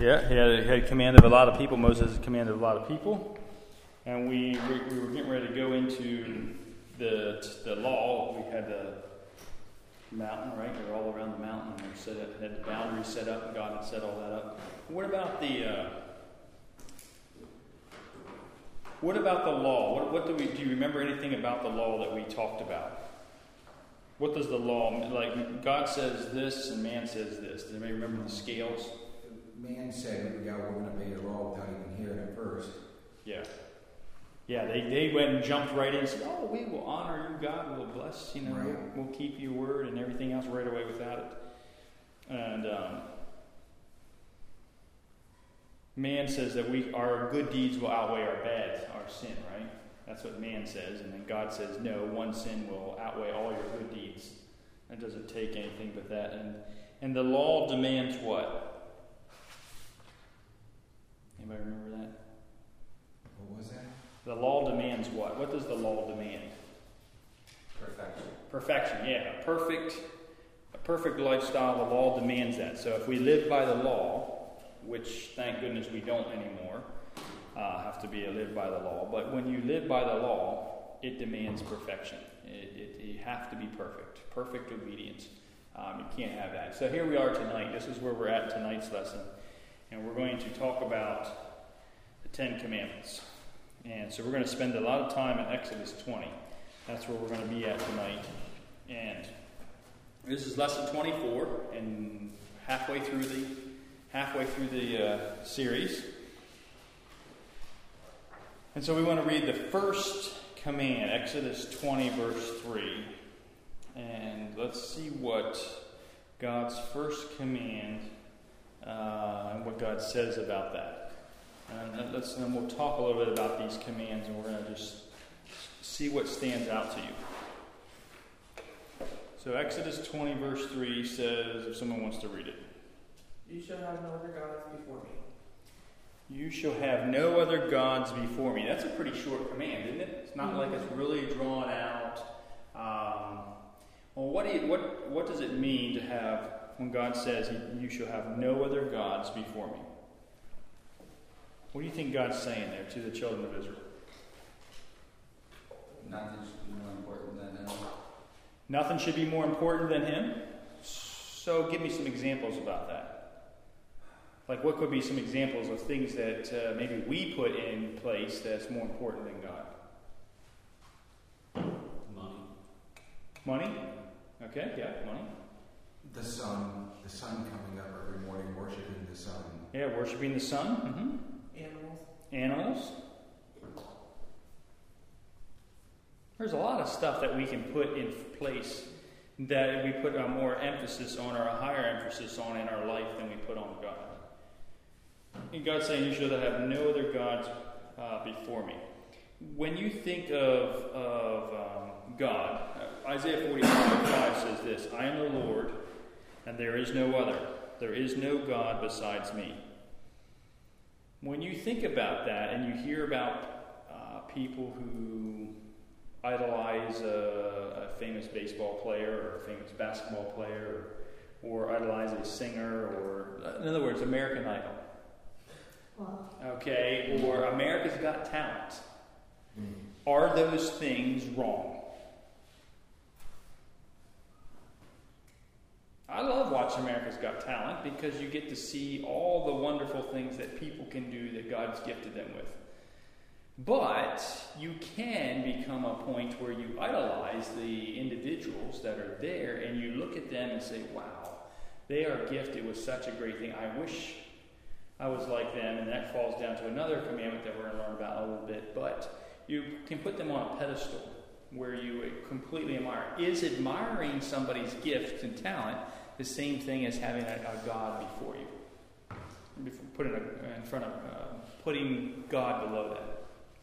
Yeah, he had command of a lot of people. Moses had command of a lot of people. And we were getting ready to go into the law. We had the mountain, right? We were all around the mountain. We had the boundaries set up, and God had set all that up. What about the law? Do you remember anything about the law that we talked about? What does the law mean? Like, God says this and man says this. Does anybody remember the scales? Man said, we're going to obey the law without even hearing it first. Yeah. Yeah, they went and jumped right in and said, oh, we will honor you, God. We'll bless, right. We'll keep your word and everything else right away without it. And man says that our good deeds will outweigh our sin, right? That's what man says. And then God says, no, one sin will outweigh all your good deeds. It doesn't take anything but that. And the law demands what? Anybody remember that? What was that? The law demands what? What does the law demand? Perfection. Perfection, yeah. A perfect lifestyle, the law demands that. So if we live by the law, which thank goodness we don't anymore, have to live by the law. But when you live by the law, it demands perfection. You have to be perfect. Perfect obedience. You can't have that. So here we are tonight. This is where we're at tonight's lesson. And we're going to talk about the Ten Commandments. And so we're going to spend a lot of time in Exodus 20. That's where we're going to be at tonight. And this is lesson 24, and halfway through the series. And so we want to read the first command, Exodus 20, verse 3. And let's see what God's first command and what God says about that. And then we'll talk a little bit about these commands, and we're going to just see what stands out to you. So Exodus 20, verse 3 says, if someone wants to read it. You shall have no other gods before me. You shall have no other gods before me. That's a pretty short command, isn't it? It's not like it's really drawn out. Well, what does it mean to have, when God says, you shall have no other gods before me? What do you think God's saying there to the children of Israel? Nothing should be more important than Him. Nothing should be more important than Him? So give me some examples about that. Like, what could be some examples of things that maybe we put in place that's more important than God? Money? Okay, yeah, money. The sun coming up every morning, worshiping the sun. Yeah, worshiping the sun. Mm-hmm. Animals. There's a lot of stuff that we can put in place that we put a more emphasis on, or a higher emphasis on in our life than we put on God. And God's saying, you should have no other gods before me. When you think of God, Isaiah 45:5 says this, I am the Lord, and there is no other. There is no God besides me. When you think about that, and you hear about people who idolize a famous baseball player, or a famous basketball player, or idolize a singer, or, in other words, American Idol. Wow. Okay, or America's Got Talent. Are those things wrong? I love watching America's Got Talent because you get to see all the wonderful things that people can do that God's gifted them with. But you can become a point where you idolize the individuals that are there, and you look at them and say, wow, they are gifted with such a great thing. I wish I was like them. And that falls down to another commandment that we're going to learn about a little bit. But you can put them on a pedestal where you completely admire. Is admiring somebody's gift and talent the same thing as having a God before you? Putting God below that.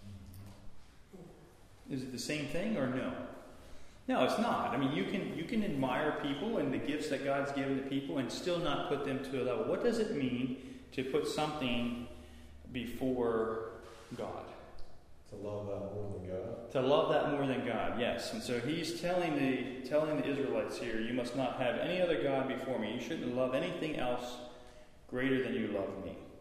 Is it the same thing or no? No, it's not. I mean, you can admire people and the gifts that God's given to people and still not put them to a level. What does it mean to put something before God? To love that more than God. To love that more than God, yes. And so he's telling the Israelites here, you must not have any other God before me. You shouldn't love anything else greater than you love me.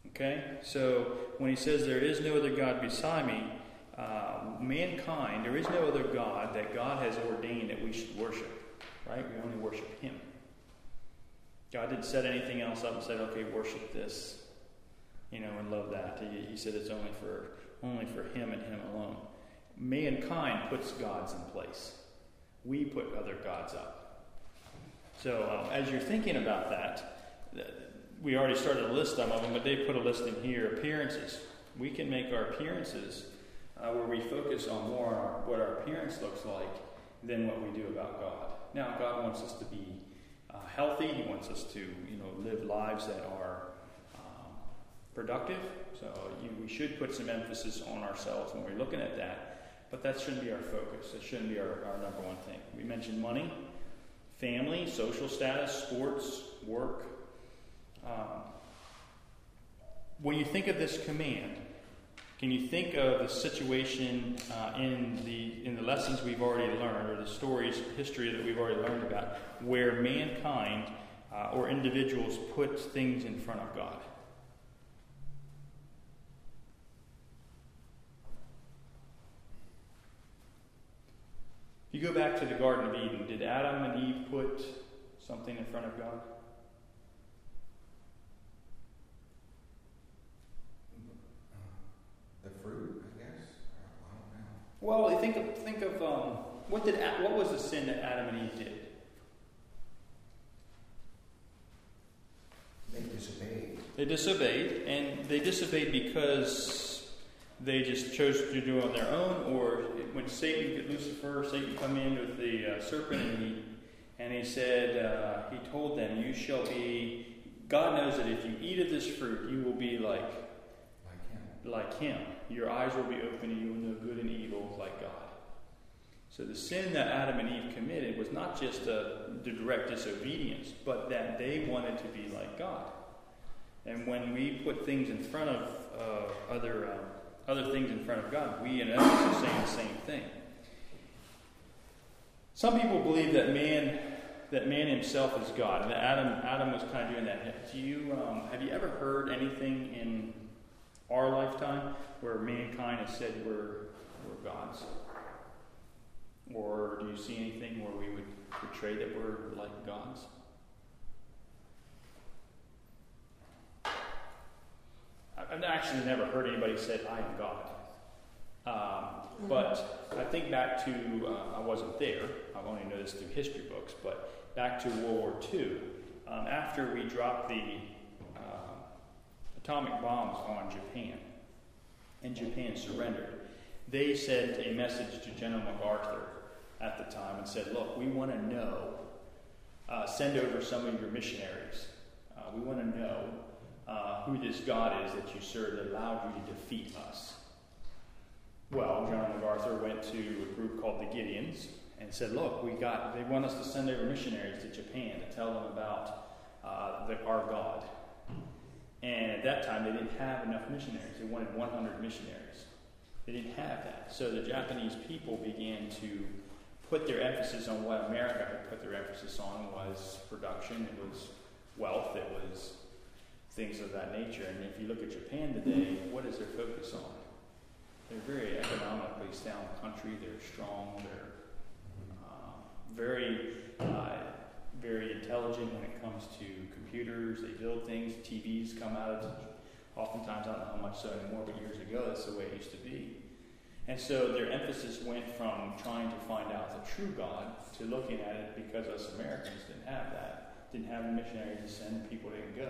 Okay? So when he says there is no other God beside me, mankind, there is no other God that God has ordained that we should worship. Right? We only worship him. God didn't set anything else up and said, okay, worship this, and love that. He said it's only for him and him alone. Mankind puts gods in place. We put other gods up. So as you're thinking about that, we already started to list some of them, but they put a list in here. Appearances. We can make our appearances where we focus on more on what our appearance looks like than what we do about God. Now, God wants us to be healthy. He wants us to, live lives that are productive. So we should put some emphasis on ourselves when we're looking at that. But that shouldn't be our focus. That shouldn't be our number one thing. We mentioned money, family, social status, sports, work. When you think of this command, can you think of the situation in the lessons we've already learned, or the stories, history that we've already learned about, where mankind or individuals put things in front of God? If you go back to the Garden of Eden, did Adam and Eve put something in front of God? The fruit, I guess. I don't know. Well, think of what was the sin that Adam and Eve did? They disobeyed, and they disobeyed because they just chose to do it on their own, or when Satan come in with the serpent, and he said, he told them, "You shall be." God knows that if you eat of this fruit, you will be like him. Your eyes will be open, and you will know good and evil like God. So the sin that Adam and Eve committed was not just the direct disobedience, but that they wanted to be like God. And when we put things in front of other things in front of God, we in essence are saying the same thing. Some people believe that man himself is God, and that Adam was kind of doing that. Have you ever heard anything in our lifetime where mankind has said we're gods? Or do you see anything where we would portray that we're like gods? I've actually never heard anybody say, "I am God." But I think back to, I wasn't there, I've only know this through history books, but back to World War II, after we dropped the atomic bombs on Japan, and Japan surrendered, they sent a message to General MacArthur at the time and said, "Look, we want to know, send over some of your missionaries. We want to know who this God is that you serve that allowed you to defeat us." Well, General MacArthur went to a group called the Gideons and said, "Look, they want us to send over missionaries to Japan to tell them about our God." And at that time, they didn't have enough missionaries. They wanted 100 missionaries. They didn't have that. So the Japanese people began to put their emphasis on what America had put their emphasis on was production, it was wealth, it was things of that nature. And if you look at Japan today, what is their focus on? They're very economically sound country. They're strong. They're very intelligent when it comes to computers. They build things. TVs come out of oftentimes, I don't know how much so anymore, but years ago, that's the way it used to be. And so their emphasis went from trying to find out the true God to looking at it because us Americans didn't have that. Didn't have a missionary to send, people didn't go.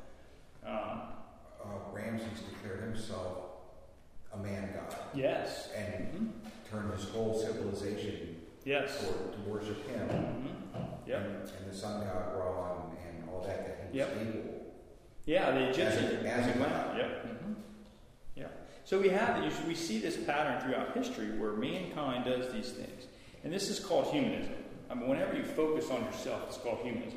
Ramses declared himself a man god. Yes. And turned his whole civilization to worship him. Yep. And the sun god Ra and all that he was able. Yeah, the Egyptians. As a god. Yep. Yeah. So we see this pattern throughout history where mankind does these things. And this is called humanism. I mean, whenever you focus on yourself, it's called humanism.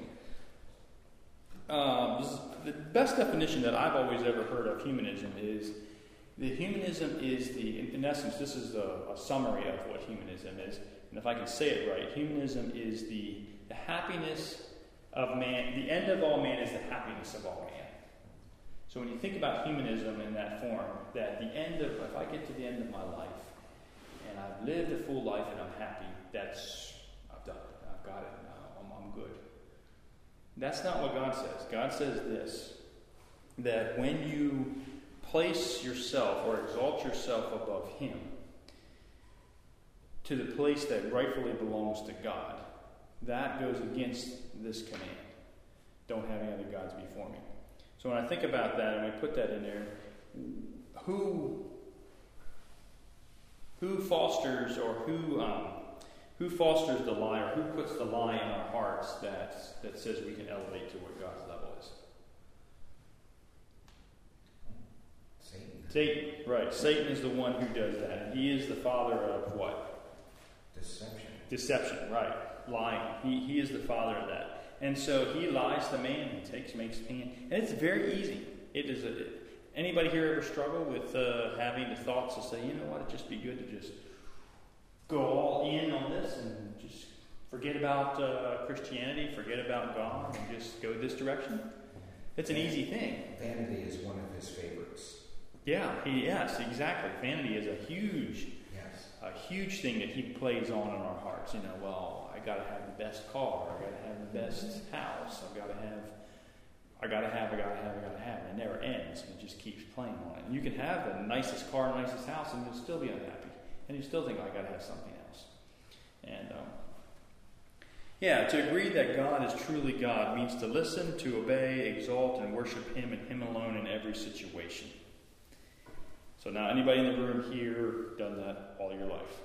The best definition that I've always ever heard of humanism is that humanism is in essence, this is a summary of what humanism is. And if I can say it right, humanism is the happiness of man. The end of all man is the happiness of all man. So when you think about humanism in that form, that if I get to the end of my life and I've lived a full life and I'm happy, I've done it. I've got it. I'm good. That's not what God says. God says this, that when you place yourself or exalt yourself above Him to the place that rightfully belongs to God, that goes against this command. Don't have any other gods before me. So when I think about that and we put that in there, who fosters or who fosters the lie, or who puts the lie in our hearts that says we can elevate to what God's level is? Satan, right. Satan is the one who does that. He is the father of what? Deception, right. Lying. He is the father of that. And so he lies to man and makes man. And it's very easy. Anybody here ever struggle with having the thoughts to say, you know what, it'd just be good to just go all in on this and just forget about Christianity, forget about God, and just go this direction? It's an easy thing. Vanity is one of his favorites. Yeah, yes, exactly. Vanity is a huge thing that he plays on in our hearts. You know, well, I got to have the best car, I got to have the best house, I got to have. And it never ends. It just keeps playing on it. And you can have the nicest car, nicest house, and you'll still be unhappy. And you still think, I got to have something else. And to agree that God is truly God means to listen, to obey, exalt, and worship Him and Him alone in every situation. So now, anybody in the room here done that all your life?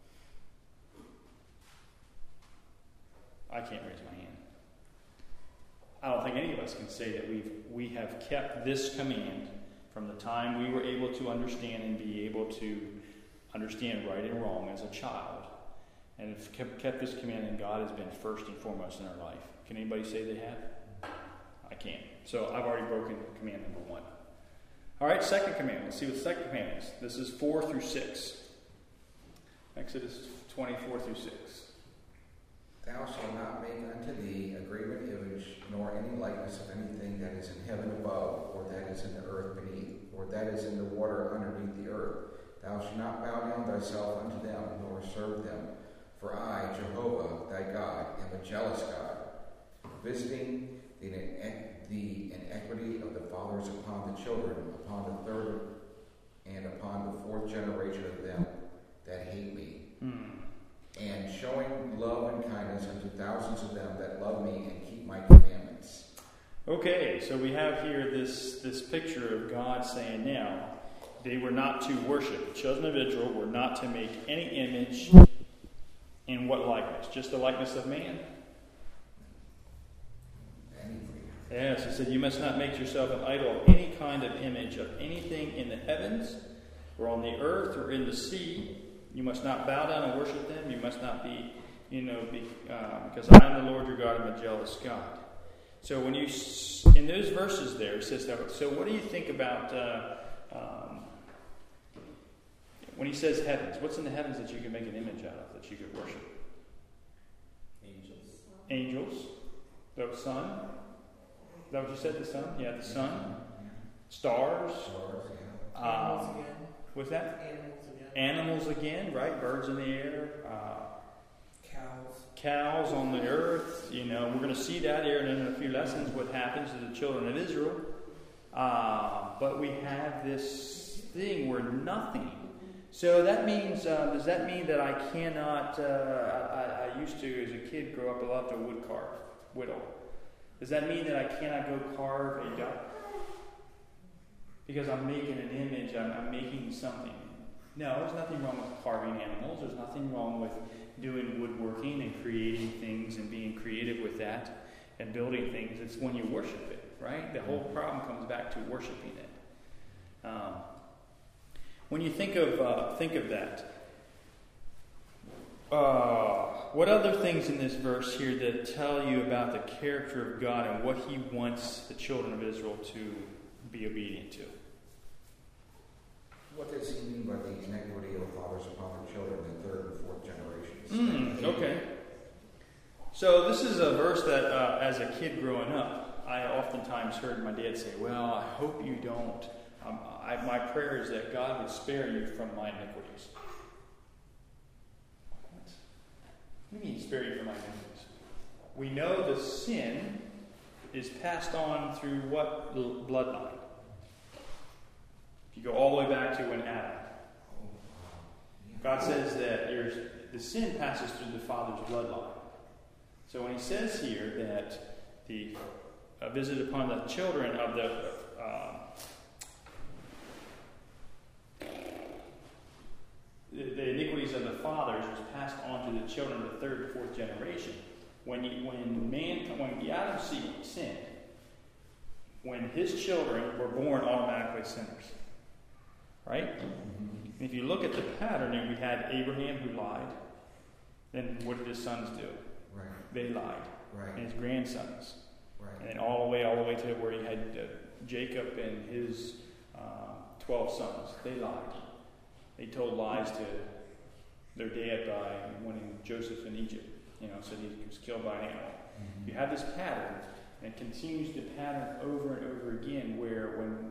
I can't raise my hand. I don't think any of us can say that we have kept this command from the time we were able to understand and be able to understand right and wrong as a child, and have kept this command, and God has been first and foremost in our life. Can anybody say they have? I can't. So I've already broken command number 1. All right, second command. Let's see what the second command is. This is 4 through 6. Exodus 24 through 6. Thou shalt not make unto thee a graven image, nor any likeness of anything that is in heaven above, or that is in the earth beneath, or that is in the water underneath the earth. Thou shalt not bow down thyself unto them, nor serve them. For I, Jehovah, thy God, am a jealous God, visiting the inequity of the fathers upon the children, upon the third and upon the fourth generation of them that hate me. And showing love and kindness unto thousands of them that love me and keep my commandments. Okay, so we have here this picture of God saying now, they were not to worship. The children of Israel were not to make any image in what likeness? Just the likeness of man? Yes, he said, you must not make yourself an idol of any kind of image of anything in the heavens or on the earth or in the sea. You must not bow down and worship them. You must not be, because I am the Lord your God, I'm a jealous God. So when you, in those verses there, it says that. So what do you think about when he says heavens? What's in the heavens that you can make an image out of, that you could worship? Angels. The sun. Is that what you said, the sun? Yeah, the sun. Stars. Animals again. What's that? Animals again. Animals again, right? Birds in the air. Cows on the earth. We're going to see that here in a few lessons, what happens to the children of Israel. But we have this thing where nothing. So that means, does that mean that I cannot, I used to, as a kid, grow up, I loved to whittle. Does that mean that I cannot go carve a duck? Because I'm making an image, I'm making something. No, there's nothing wrong with carving animals. There's nothing wrong with doing woodworking and creating things and being creative with that and building things. It's when you worship it, right? The whole problem comes back to worshiping it. When you think of that, what other things in this verse here that tell you about the character of God and what He wants the children of Israel to be obedient to? What does he mean by the inequity of the fathers upon their children in the third and fourth generations? Okay. So this is a verse that, as a kid growing up, I oftentimes heard my dad say, well, I hope you don't. My prayer is that God would spare you from my iniquities. What do you mean spare you from my iniquities? We know the sin is passed on through what bloodline? If you go all the way back to when Adam. God says that the sin passes through the father's bloodline. So when he says here that the visit upon the children of the iniquities of the fathers was passed on to the children of the third and fourth generation. When Adam sinned, when his children were born automatically sinners, right? And if you look at the pattern, we had Abraham who lied. Then what did his sons do? Right. They lied. Right. And his grandsons. Right. And then all the way to where he had Jacob and his 12 sons. They lied. They told lies to their dad by wanting Joseph in Egypt. So he was killed by an animal. Mm-hmm. You have this pattern, and it continues to pattern over and over again. Where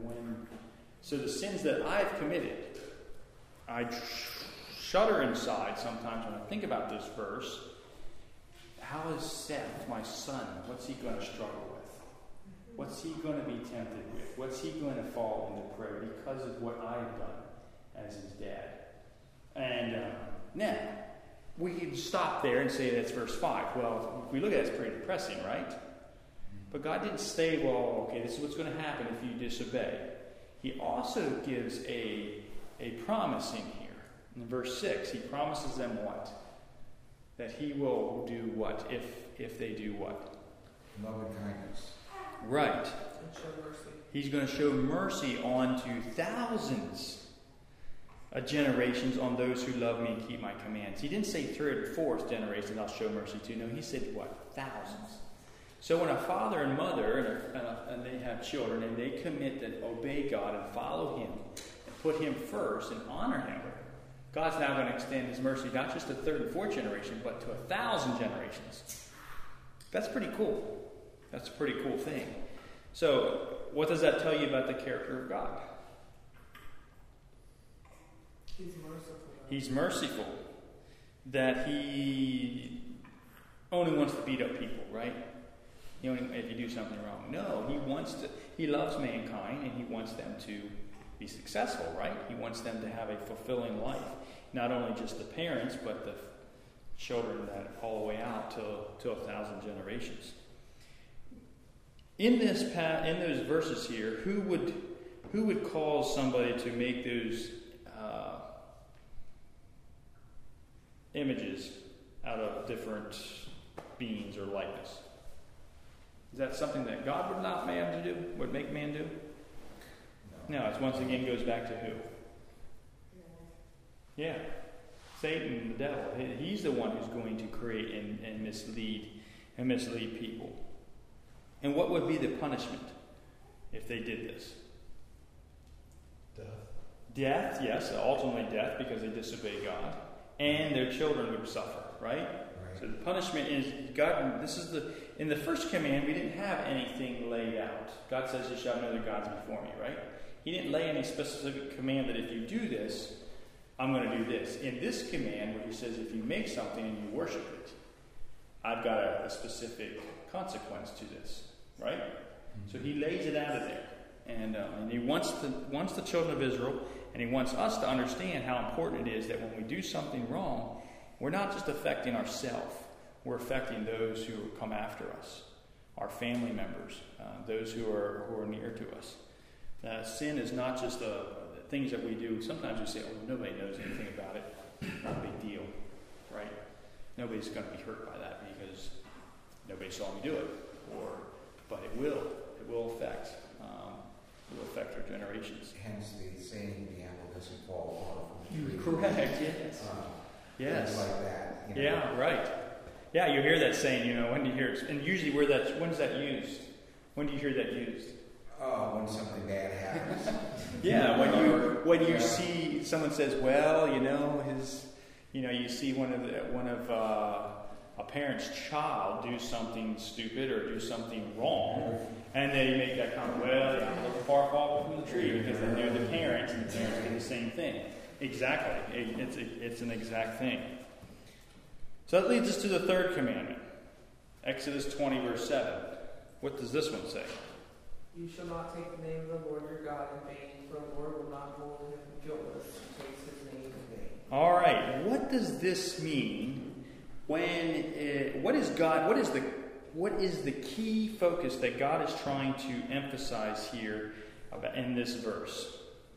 so the sins that I've committed, I shudder inside sometimes when I think about this verse. How is Seth, my son, what's he going to struggle with? What's he going to be tempted with? What's he going to fall into prayer because of what I've done as his dad? And now, we can stop there and say that's verse 5. Well, if we look at it, it's pretty depressing, right? But God didn't say, well, okay, this is what's going to happen if you disobey. He also gives a promise in here. In verse 6, he promises them what? That he will do what if they do what? Love and kindness. Right. And show mercy. He's going to show mercy on to thousands of generations on those who love me and keep my commands. He didn't say third or fourth generation I'll show mercy to. No, he said what? Thousands. So when a father and mother and they have children and they commit to obey God and follow him and put him first and honor him, God's now going to extend his mercy not just to third and fourth generation, but to 1,000 generations. That's pretty cool. That's a pretty cool thing. So, what does that tell you about the character of God? He's merciful. He's merciful. That he only wants to beat up people, right? If you do something wrong. No, he loves mankind and he wants them to be successful, right? He wants them to have a fulfilling life. Not only just the parents, but the children that all the way out to 1,000 generations. In those verses here, who would cause somebody to make those images out of different beings or likeness? Is that something that God would not man to do? Would make man do? No, it once again goes back to who? Yeah. Satan, the devil. He's the one who's going to create and mislead people. And what would be the punishment if they did this? Death. Death, yes, ultimately death because they disobey God. And their children would suffer, right? So the punishment is God. In the first command, we didn't have anything laid out. God says, "You shall have no other gods before me," right? He didn't lay any specific command that if you do this, I'm going to do this. In this command, where he says, if you make something and you worship it, I've got a specific consequence to this, right? Mm-hmm. So he lays it out of there, and he wants the children of Israel, and he wants us to understand how important it is that when we do something wrong, we're not just affecting ourselves, we're affecting those who come after us, our family members, those who are near to us. Sin is not just things that we do. Sometimes we say, "Oh, nobody knows anything about it. Not a big deal," right? Nobody's going to be hurt by that because nobody saw me do it. But it will. It will affect. It will affect our generations. Hence the saying, "The apple doesn't fall far from the tree." Correct. Yes. Yes. Things like that. Yeah. Right. Yeah. You hear that saying. When do you hear it? And usually, when's that used? When do you hear that used? When something bad happens. Yeah, when you see someone says, well, you see one of a parent's child do something stupid or do something wrong, And they make that comment, well, yeah, look far fall from the tree, because then they're the parents, and the parents do the same thing. Exactly. It's an exact thing. So that leads us to the third commandment. Exodus 20, verse 7. What does this one say? You shall not take the name of the Lord your God in vain, for the Lord will not hold him guiltless who takes his name in vain. All right. What does this mean? What is the key focus that God is trying to emphasize here in this verse?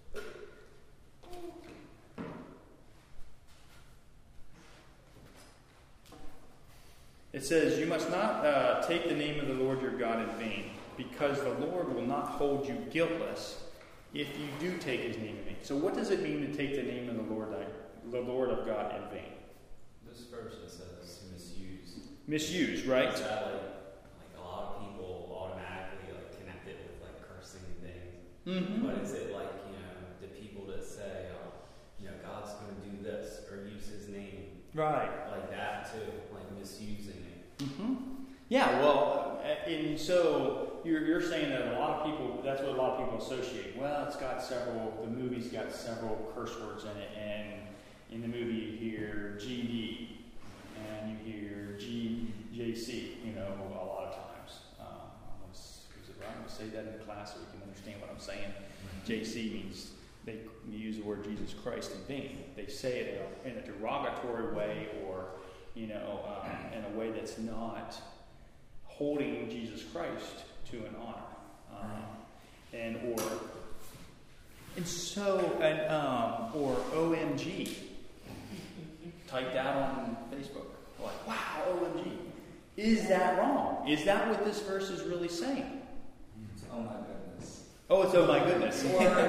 It says, you must not take the name of the Lord your God in vain, because the Lord will not hold you guiltless if you do take his name in vain. So what does it mean to take the name of the Lord of God in vain? This verse says misuse. Misuse, right? Is that like a lot of people automatically connect it with cursing and things. Mm-hmm. But is it the people that say, God's going to do this or use his name? Right. Like that too, misusing it. Mm-hmm. Yeah, well, and so you're saying that a lot of people, that's what a lot of people associate. Well, the movie's got several curse words in it, and in the movie you hear GD, and you hear GJC, a lot of times. I'm going to say that in class so we can understand what I'm saying. JC means they use the word Jesus Christ in vain. They say it in a derogatory way, or in a way that's not holding Jesus Christ to an honor, or OMG, typed out on Facebook, like, wow, OMG. Is that wrong? Is that what this verse is really saying? Oh my goodness. Oh, it's oh my goodness.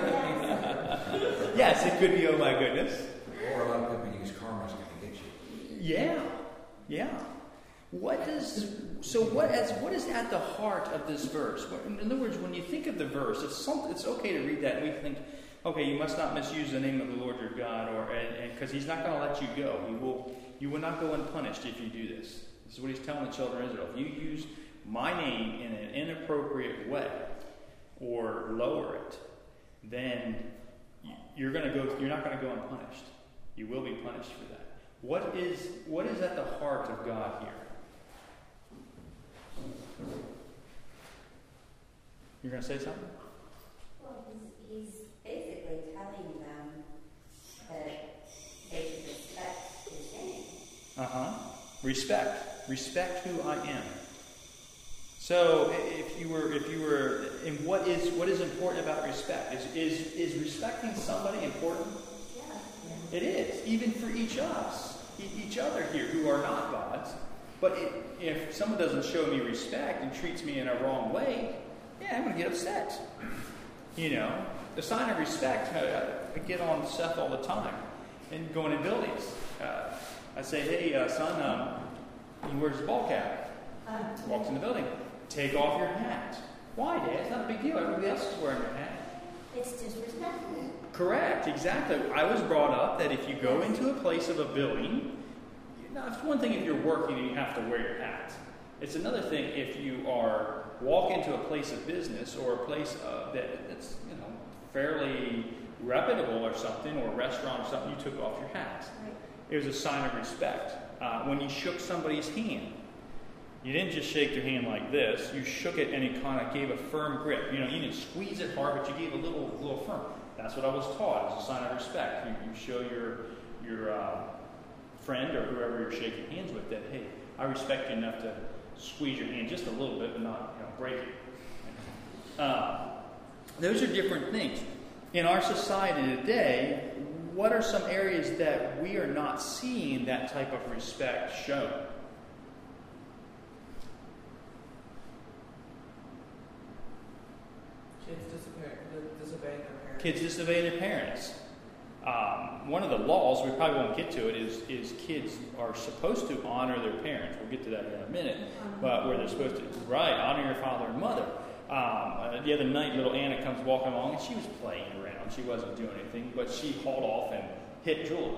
Yes, it could be oh my goodness. Or a lot of people use karma's going to get you. Yeah. What is at the heart of this verse? In other words, when you think of the verse, it's okay to read that and we think, okay, you must not misuse the name of the Lord your God, because he's not going to let you go. You will not go unpunished if you do this. This is what he's telling the children of Israel. If you use my name in an inappropriate way or lower it, then you're not going to go unpunished. You will be punished for that. What is at the heart of God here? You're going to say something? Well, he's basically telling them that they should respect his name. Respect who I am. So, if you were, and what is important about respect? Is respecting somebody important? Yeah. It is, even for each other here who are not gods. But if someone doesn't show me respect and treats me in a wrong way, yeah, I'm going to get upset. The sign of respect. I get on Seth all the time, and going in buildings. I say, hey, son, he wears his ball cap. Walks in the building. Take off your hat. Why, Dad? It's not a big deal. Everybody else is wearing their hat. It's disrespectful. Correct, exactly. I was brought up that if you go into a place of a building, it's one thing if you're working and you have to wear your hat. It's another thing if you walk into a place of business or a place that's fairly reputable or something, or a restaurant or something, you took off your hat. Right. It was a sign of respect. When you shook somebody's hand, you didn't just shake their hand like this. You shook it and it kind of gave a firm grip. You didn't squeeze it hard, but you gave a little firm. That's what I was taught. It's a sign of respect. You show your friend or whoever you're shaking hands with that, hey, I respect you enough to squeeze your hand just a little bit, but not break it. Those are different things. In our society today, what are some areas that we are not seeing that type of respect shown? Kids disobeying their parents. One of the laws, we probably won't get to it, is kids are supposed to honor their parents. We'll get to that in a minute. But where they're supposed to, honor your father and mother. The other night, little Anna comes walking along, and she was playing around. She wasn't doing anything, but she hauled off and hit Julie.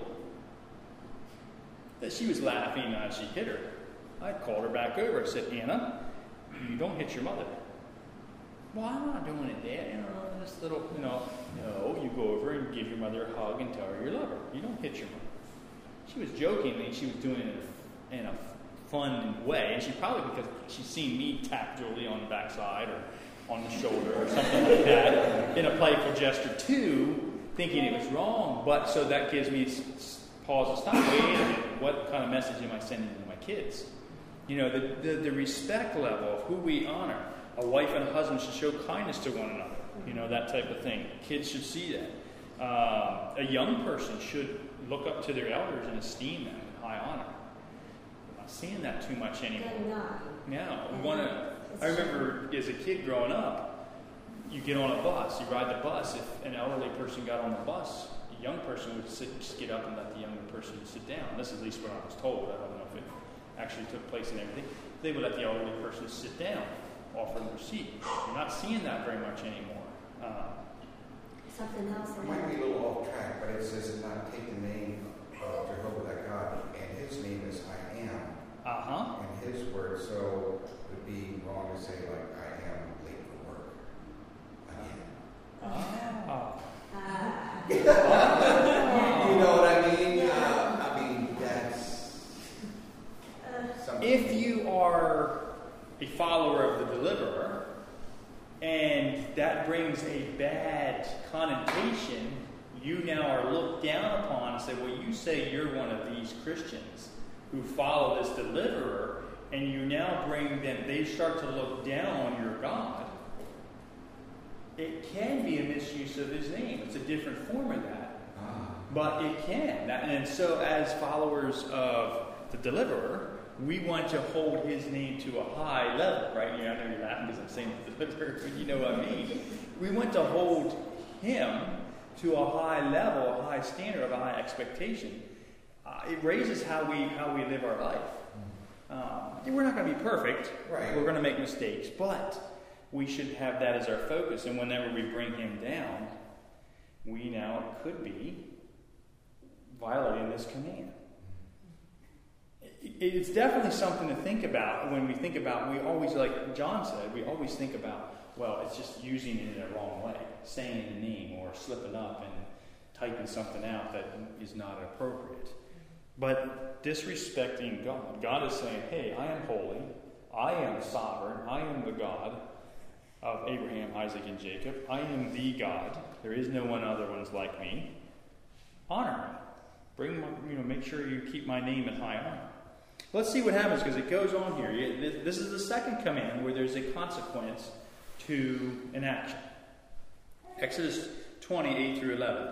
She was laughing as she hit her. I called her back over. I said, Anna, you don't hit your mother. Well, I'm not doing it, Dad. You know, this little, no, you go over and give your mother a hug and tell her you love her. You don't hit your mother. She was joking and she was doing it in a fun way. And she probably, because she's seen me tap Julie on the backside or on the shoulder or something like that in a playful gesture too, thinking it was wrong. But so that gives me pause to stop. Wait a minute. What kind of message am I sending to my kids? You know, the respect level of who we honor. A wife and a husband should show kindness to one another. You know, that type of thing. Kids should see that. A young person should look up to their elders and esteem them in high honor. I'm not seeing that too much anymore. Yeah, I remember as a kid growing up, you get on a bus, you ride the bus. If an elderly person got on the bus, the young person would just get up and let the younger person sit down. This is at least what I was told. I don't know if it actually took place and everything. They would let the elderly person sit down, offer them their seat. You're not seeing that very much anymore. Something else. It might be a little off track, but it says not take the name of Jehovah thy God, and his name is I am. And his word, so it would be wrong to say like I am late for work. You know what I mean? That's something. If you are a follower of the deliverer, and that brings a bad connotation, you now are looked down upon and say, well, you say you're one of these Christians who follow this deliverer, and you now bring them, they start to look down on your God. It can be a misuse of his name. It's a different form of that. But it can. And so as followers of the deliverer, we want to hold his name to a high level, right? I know you're laughing because I'm saying deliverer, but you know what I mean. We want to hold him to a high level, a high standard, a high expectation. It raises how we live our life. We're not going to be perfect. Right. We're going to make mistakes, but we should have that as our focus. And whenever we bring him down, we now could be violating this command. It's definitely something to think about when we think about, we always, like John said, we always think about, well, it's just using it in a wrong way, saying the name or slipping up and typing something out that is not appropriate. But disrespecting God. God is saying, hey, I am holy, I am sovereign, I am the God of Abraham, Isaac, and Jacob. I am the God. There is no one other one's like me. Honor me. Make sure you keep my name in high honor. Let's see what happens, because it goes on here. This is the second command where there's a consequence to an action. Exodus 20, 8 through 11.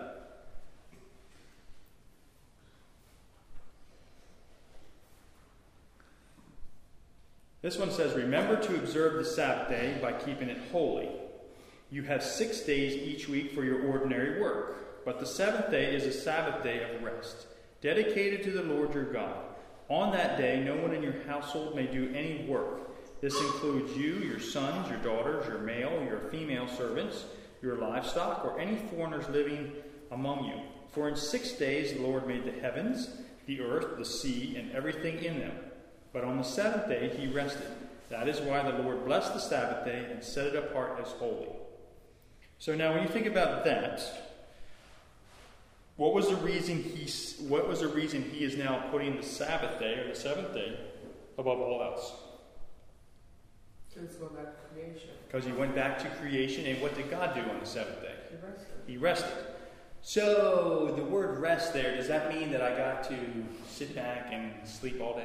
This one says, remember to observe the Sabbath day by keeping it holy. You have 6 days each week for your ordinary work, but the seventh day is a Sabbath day of rest, dedicated to the Lord your God. On that day, no one in your household may do any work. This includes you, your sons, your daughters, your male, your female servants, your livestock, or any foreigners living among you. For in 6 days the Lord made the heavens, the earth, the sea, and everything in them. But on the seventh day he rested. That is why the Lord blessed the Sabbath day and set it apart as holy. So now when you think about that, what was the reason he is now putting the Sabbath day or the seventh day above all else? Let's go back to creation. Because he went back to creation, and what did God do on the seventh day? He rested. He rested. So the word rest there, does that mean that I got to sit back and sleep all day?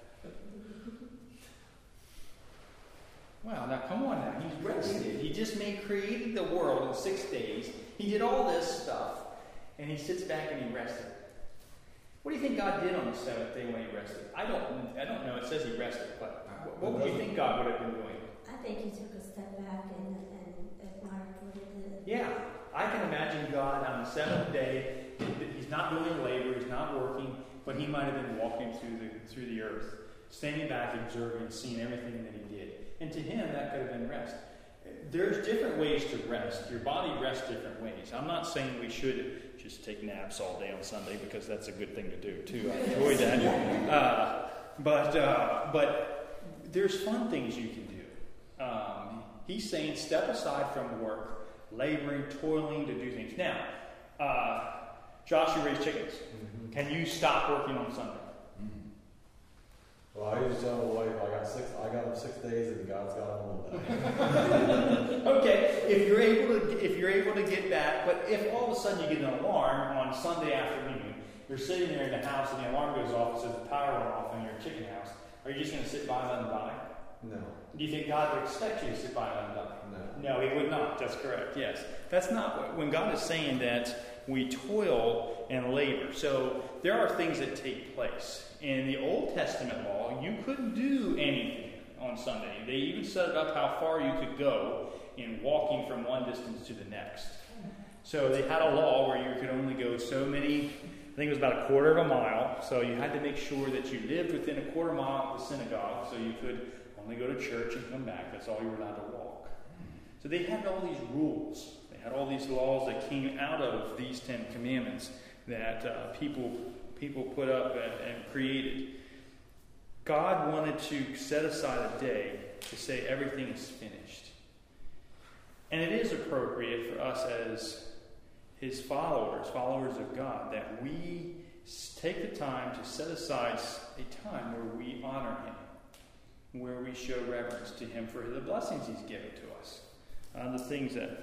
Wow, now come on now. He's rested. He just created the world in 6 days. He did all this stuff, and he sits back and he rested. What do you think God did on the seventh day when he rested? I don't know. It says he rested, but what would you think God would have been doing? I think he took a step back and admired what he did. Yeah, I can imagine God on the seventh day. He's not doing labor. He's not working, but he might have been walking through the earth, standing back, observing, seeing everything that he did. And to him, that could have been rest. There's different ways to rest. Your body rests different ways. I'm not saying we should just take naps all day on Sunday, because that's a good thing to do too. I enjoy that. But there's fun things you can do. He's saying step aside from work, laboring, toiling to do things. Now, Josh, you raise chickens. Mm-hmm. Can you stop working on Sunday? Well, I used to tell my wife I got them 6 days and God's got them 1 day. Okay, if you're able to get that, but if all of a sudden you get an alarm on Sunday afternoon, you're sitting there in the house and the alarm goes off and says the power went off in your chicken house, are you just going to sit by and let them die? No. Do you think God would expect you to sit by and let them die? No. No, He would not. That's correct. Yes, that's not when God is saying that we toil and labor. So there are things that take place. In the Old Testament law, you couldn't do anything on Sunday. They even set it up how far you could go in walking from one distance to the next. So they had a law where you could only go so many, I think it was about a quarter of a mile. So you had to make sure that you lived within a quarter mile of the synagogue so you could only go to church and come back. That's all you were allowed to walk. So they had all these rules. They had all these laws that came out of these 10 commandments that people put up and created. God wanted to set aside a day to say everything is finished. And it is appropriate for us as His followers of God, that we take the time to set aside a time where we honor Him, where we show reverence to Him for the blessings He's given to us. The things that...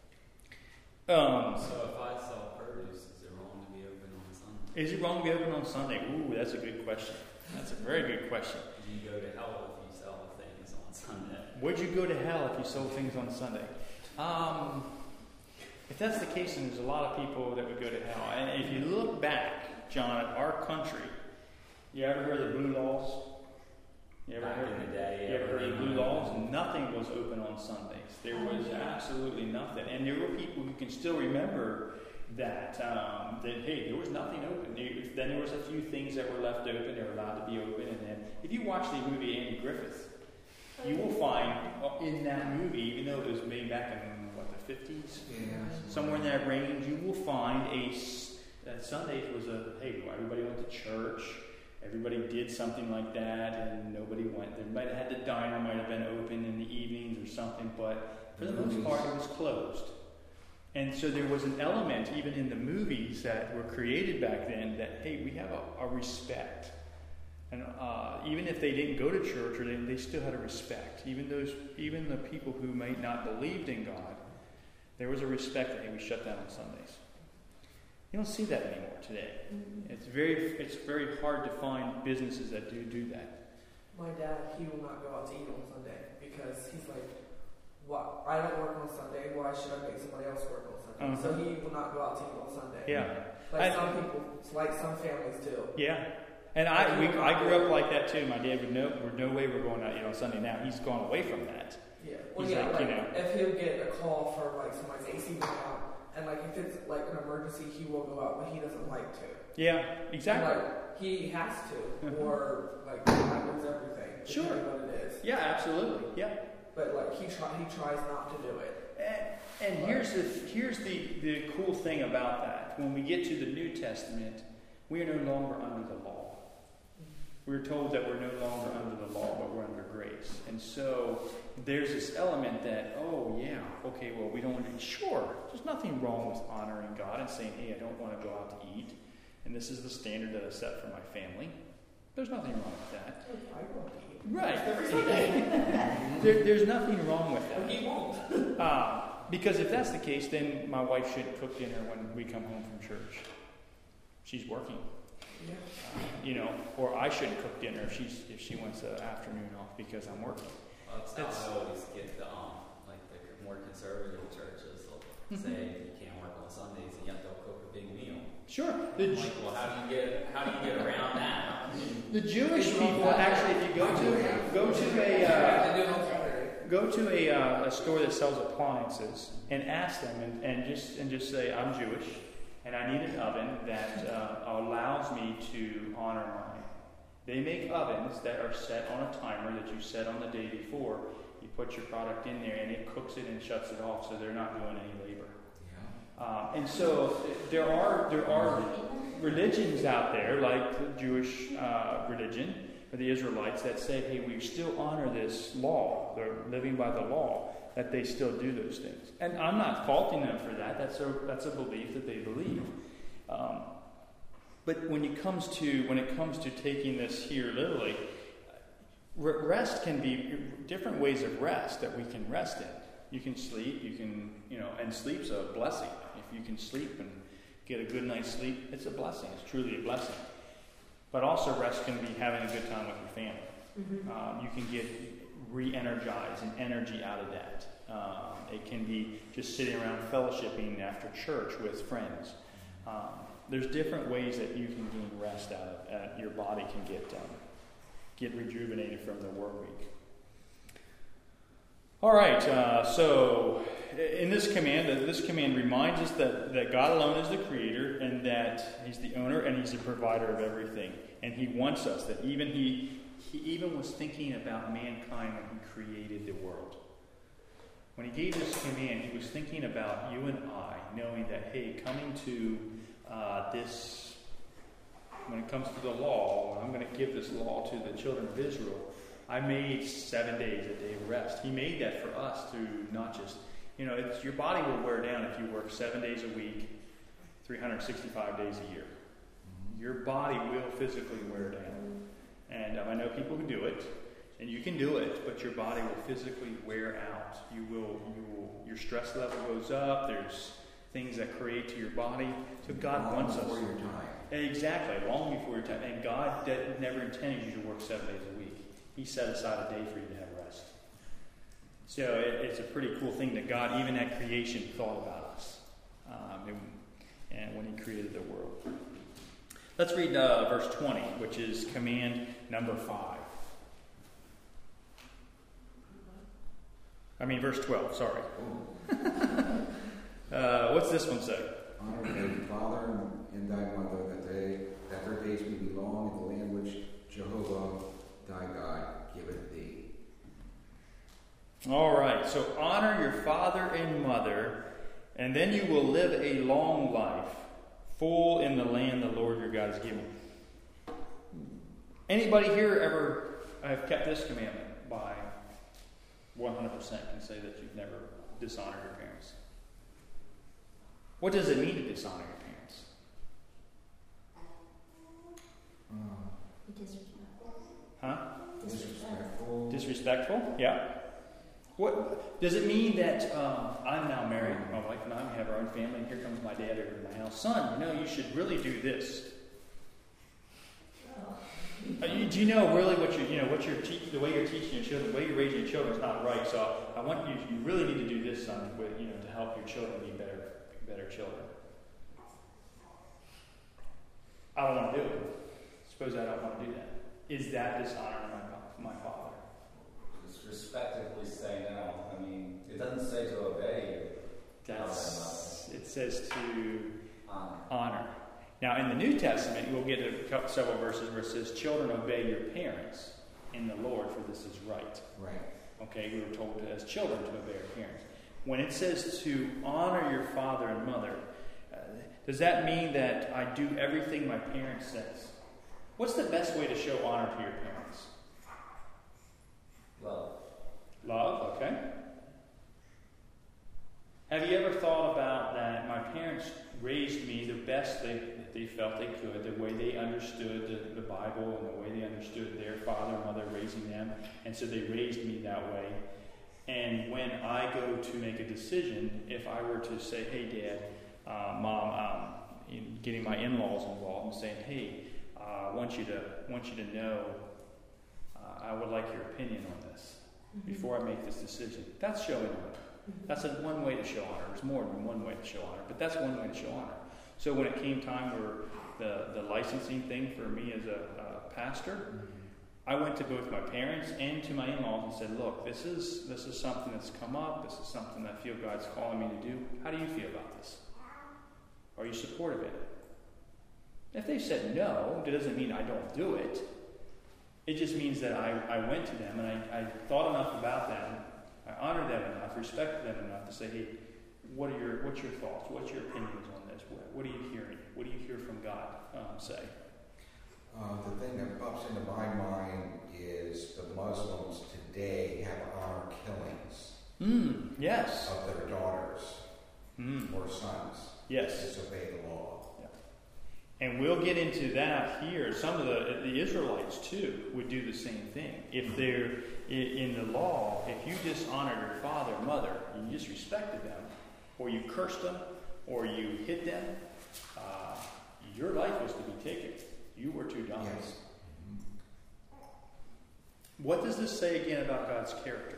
So if I sell produce, is it wrong to be open on Sunday? Is it wrong to be open on Sunday? Ooh, that's a good question. That's a very good question. Do you go to hell if you sell things on Sunday? Would you go to hell if you sold things on Sunday? If that's the case, then there's a lot of people that would go to hell. And if you look back, John, at our country, you ever heard of the blue laws? You ever Back heard in the day, you ever heard of blue laws? Nothing was open on Sundays. There was absolutely nothing. And there were people who can still remember that, hey, there was nothing open. Then there was a few things that were left open. They were allowed to be open. And then if you watch the movie Andy Griffith, you will find in that movie, even though it was made back in, the 50s? Yeah. Somewhere in that range, you will find that Sundays was everybody went to church. Everybody did something like that, and nobody went. They might have had the diner might have been open in the evenings or something, but for the most part, it was closed. And so there was an element, even in the movies that were created back then, that, hey, we have a respect. And even if they didn't go to church, or they still had a respect. Even the people who might not believed in God, there was a respect that, hey, we shut down on Sundays. You don't see that anymore today. It's very hard to find businesses that do that. My dad, he will not go out to eat on Sunday because he's like, "What? I don't work on Sunday. Why should I make somebody else work on Sunday?" So he will not go out to eat on Sunday. Yeah, some people, like some families do. Yeah, and I grew up like that too. My dad would no way we're going out to eat on Sunday. Now he's gone away from that. Yeah, well, he's if he'll get a call for somebody's AC went out. And if it's an emergency, he will go out, but he doesn't like to. Yeah, exactly. And, he has to, or that lose everything. Sure. What it is. Yeah, absolutely. Yeah. But he tries not to do it. And here's the cool thing about that. When we get to the New Testament, we are no longer under the law. We're told that we're no longer under the law, but we're under grace. And so there's this element that, we don't want to. Sure, there's nothing wrong with honoring God and saying, hey, I don't want to go out to eat, and this is the standard that I set for my family. There's nothing wrong with that. I want to eat. Right. There's nothing wrong with that. He won't. Because if that's the case, then my wife shouldn't cook dinner when we come home from church. She's working. Yeah. Or I shouldn't cook dinner if she wants the afternoon off because I'm working. Well, that's how I always get the more conservative churches. They'll say you can't work on Sundays, and yet they'll cook a big meal. Sure. Well, how do you get around that? The Jewish people actually, if you go to a store that sells appliances and ask them and just say, I'm Jewish. And I need an oven that allows me to honor mine. They make ovens that are set on a timer that you set on the day before. You put your product in there and it cooks it and shuts it off, so they're not doing any labor. Yeah. And so there are religions out there, like the Jewish religion, or the Israelites, that say, hey, we still honor this law. They're living by the law. that they still do those things. And I'm not faulting them for that. That's a belief that they believe. But when it comes to taking this here literally, rest can be different ways of rest that we can rest in. You can sleep, and sleep's a blessing. If you can sleep and get a good night's sleep, it's a blessing. It's truly a blessing. But also rest can be having a good time with your family. You can get re-energized and energy out of that. It can be just sitting around fellowshipping after church with friends. There's different ways that you can gain rest out of. Your body can get rejuvenated from the work week. All right. So in this command reminds us that God alone is the creator and that He's the owner and He's the provider of everything. And He wants us that He even was thinking about mankind when He created the world. When He gave this command, He was thinking about you and I, knowing that, hey, coming to this, when it comes to the law, I'm going to give this law to the children of Israel. I made 7 days a day of rest. He made that for us to not just, your body will wear down if you work 7 days a week, 365 days a year. Your body will physically wear down. And I know people who do it, and you can do it, but your body will physically wear out. Your stress level goes up. There's things that create to your body. So God wants us. Long before your time. Exactly, long before your time. And God never intended you to work 7 days a week. He set aside a day for you to have rest. So it's a pretty cool thing that God, even at creation, thought about us. And when He created the world. Let's read verse 20, which is command number 5. Verse 12, sorry. What's this one say? Honor thy father and thy mother, that their days may be long in the land which Jehovah thy God giveth thee. All right, so honor your father and mother, and then you will live a long life, full in the land the Lord your God has given. Anybody here ever have kept this commandment by 100% can say that you've never dishonored your parents? What does it mean to dishonor your parents? Disrespectful. Huh? Disrespectful. Disrespectful? Yeah. What does it mean that I'm now married? My wife and I have our own family, and here comes my dad over to my house. Son, you should really do this. Do you know really what the way you're teaching your children, the way you're raising your children is not right. So I want you really need to do this, son, to help your children be better children. I don't want to do it. Suppose I don't want to do that. Is that dishonoring my father? Just respectfully say no. It doesn't say to obey. It says to honor. Now, in the New Testament, we'll get to several verses where it says, children, obey your parents in the Lord, for this is right. Right. Okay, we were told as children to obey our parents. When it says to honor your father and mother, does that mean that I do everything my parents says? What's the best way to show honor to your parents? Love, okay. Have you ever thought about that my parents raised me the best they felt they could, the way they understood the Bible and the way they understood their father and mother raising them, and so they raised me that way. And when I go to make a decision, if I were to say, hey, Dad, Mom, getting my in-laws involved and saying, hey, I want you to know I would like your opinion on this before I make this decision. That's showing honor. That's one way to show honor. There's more than one way to show honor, but that's one way to show honor. So when it came time for the licensing thing for me as a pastor, I went to both my parents and to my in-laws and said, look, this is something that's come up. This is something I feel God's calling me to do. How do you feel about this? Are you supportive of it? If they said no, it doesn't mean I don't do it. It just means that I went to them and I thought enough about them. I honored them enough, respected them enough to say, hey, what's your thoughts? What's your opinions on this? What are you hearing? What do you hear from God say? The thing that pops into my mind is the Muslims today have honor killings. Yes. of their daughters or sons. Yes. Disobey the law. And we'll get into that here. Some of the Israelites, too, would do the same thing. If they're in the law, if you dishonored your father or mother, you disrespected them, or you cursed them, or you hit them, your life was to be taken. You were to die. Yes. What does this say again about God's character?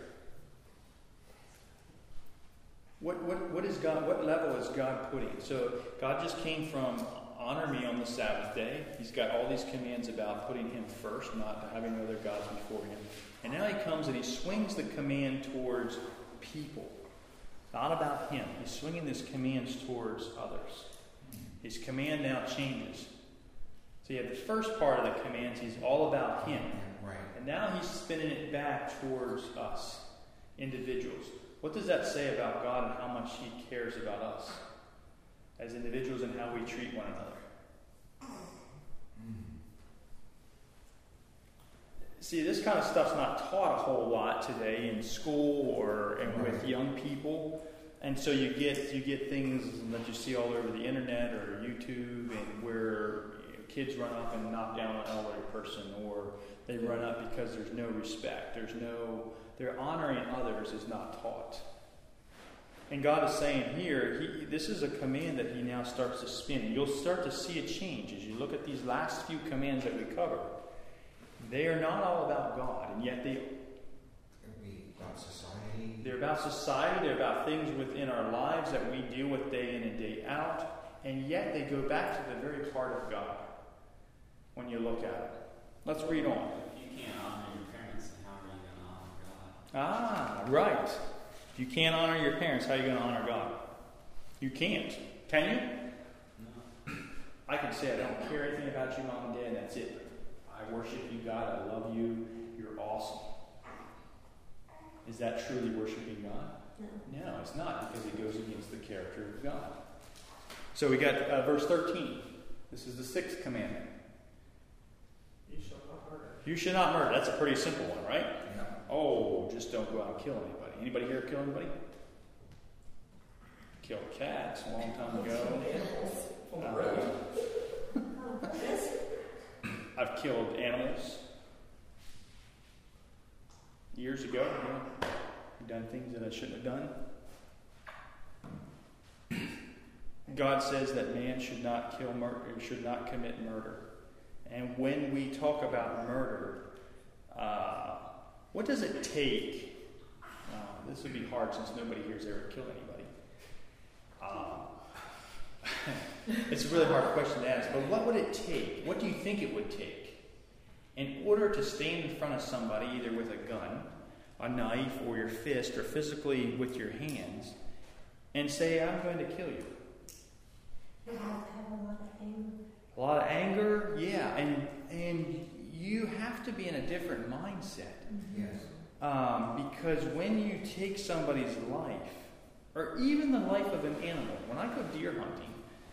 What is God? What level is God putting? So God just came from honor me on the Sabbath day. He's got all these commands about putting him first, not having other gods before him. And now he comes and he swings the command towards people. Not about him. He's swinging his commands towards others. His command now changes. So you have the first part of the commands, he's all about him. Right. And now he's spinning it back towards us, individuals. What does that say about God and how much he cares about us as individuals and how we treat one another? See, this kind of stuff's not taught a whole lot today in school or with young people, and so you get things that you see all over the internet or YouTube, and where kids run up and knock down an elderly person, or they run up because there's no respect. Their honoring others is not taught. And God is saying here, this is a command that he now starts to spin. And you'll start to see a change as you look at these last few commands that we covered. They are not all about God, and yet It could be about society. they're about society, they're about things within our lives that we deal with day in and day out, and yet they go back to the very heart of God when you look at it. Let's read on. If you can't honor your parents, then how are you going to honor God? Right. If you can't honor your parents, how are you going to honor God? You can't. Can you? No. I can say I don't care anything about you, Mom and Dad, and that's it. I worship you, God. I love you. You're awesome. Is that truly worshiping God? No. No, it's not, because it goes against the character of God. So we got verse 13. This is the sixth commandment. You shall not murder. You should not murder. That's a pretty simple one, right? Yeah. Oh, just don't go out and kill anybody. Anybody here kill anybody? Killed cats a long time ago. Animals on the road. I've killed animals years ago. I've done things that I shouldn't have done. God says that man should not kill murder, should not commit murder. And when we talk about murder, what does it take? This would be hard since nobody here's ever killed anybody. It's a really hard question to ask, but what would it take? What do you think it would take in order to stand in front of somebody, either with a gun, a knife, or your fist, or physically with your hands, and say, I'm going to kill you? You have to have a lot of anger. A lot of anger, yeah, and you have to be in a different mindset. Yes. Because when you take somebody's life, or even the life of an animal, when I go deer hunting,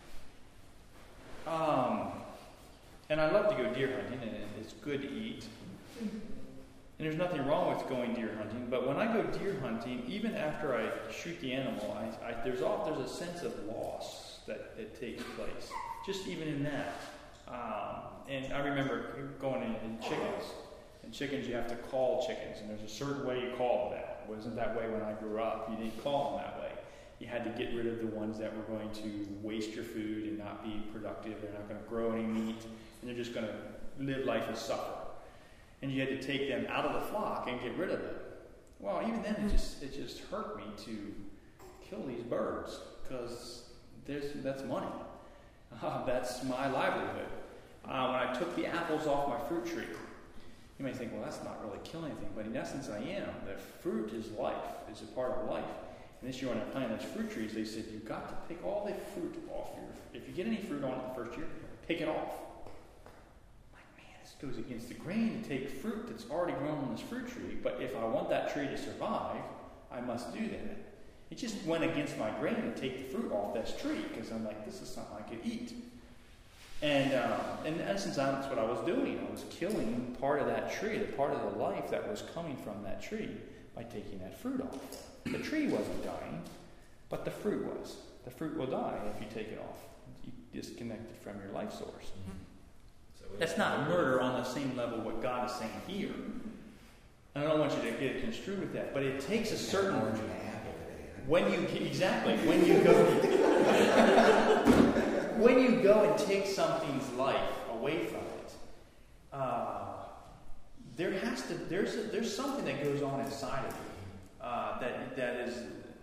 and I love to go deer hunting, and it's good to eat, and there's nothing wrong with going deer hunting, but when I go deer hunting, even after I shoot the animal, there's a sense of loss that takes place, just even in that. And I remember going in chickens. In chickens, you have to call chickens, and there's a certain way you call them that. It wasn't that way when I grew up. You didn't call them that way. You had to get rid of the ones that were going to waste your food and not be productive. They're not going to grow any meat, and they're just going to live life and suffer. And you had to take them out of the flock and get rid of them. Well, even then, it just hurt me to kill these birds, because that's money. That's my livelihood. When I took the apples off my fruit tree, you may think, well, that's not really killing anything, but in essence, I am. The fruit is life, is a part of life. And this year when I planted those fruit trees, they said, you've got to pick all the fruit off if you get any fruit on it the first year, pick it off. I'm like, man, this goes against the grain to take fruit that's already grown on this fruit tree, but if I want that tree to survive, I must do that. It just went against my grain to take the fruit off this tree, because I'm like, this is something I could eat. And in essence, that's what I was doing. I was killing part of that tree, the part of the life that was coming from that tree. by taking that fruit off. The tree wasn't dying, but the fruit was. The fruit will die if you take it off. You disconnect it from your life source. So That's not murder on the same level what God is saying here. I don't want you to get construed with that, but it takes a certain. Orange and an apple today. When you go and take something's life away from it, there's something that goes on inside of you that is.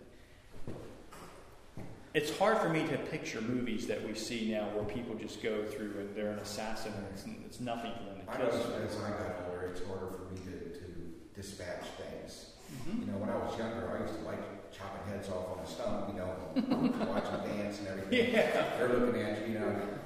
It's hard for me to picture movies that we see now where people just go through and they're an assassin and it's nothing for them to I kill. know as I got older, it's harder for me to dispatch things. Mm-hmm. You know, when I was younger, I used to like chopping heads off on a stump, watching dance and everything. Yeah. They're looking at you,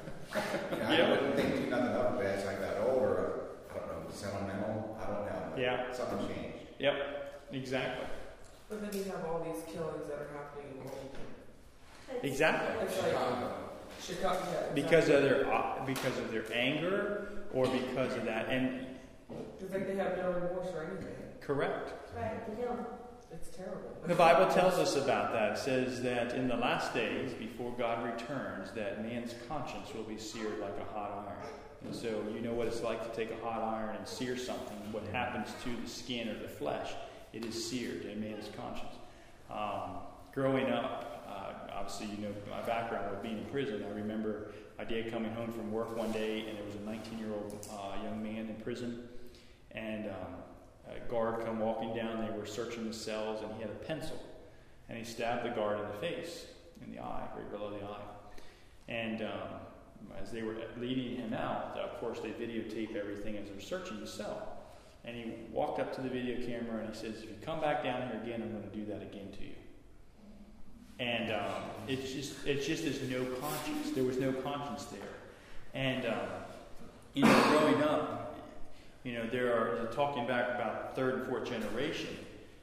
I wouldn't think too nothing of it as I got older. I don't know, sentimental, I don't know. Yeah. Something changed. Yep, exactly. But then you have all these killings that are happening in Wilmington. Exactly. It's like Chicago. Yeah, Because of their anger or because of that. And it's like they have no remorse for anything. correct. Right, they don't. It's terrible. The Bible tells us about that. It says that in the last days, before God returns, that man's conscience will be seared like a hot iron. And so you know what it's like to take a hot iron and sear something. What happens to the skin or the flesh, it is seared in man's conscience. Growing up, obviously you know my background with being in prison. I remember my dad coming home from work one day, and there was a 19-year-old young man in prison, and a guard come walking down. They were searching the cells, and he had a pencil, and he stabbed the guard in the face, in the eye, right below the eye. And as they were leading him out, of course they videotape everything as they're searching the cell. And he walked up to the video camera and he says, "If you come back down here again, I'm going to do that again to you." And it's just there's no conscience. There was no conscience there. And growing up, they're talking back about third and fourth generation.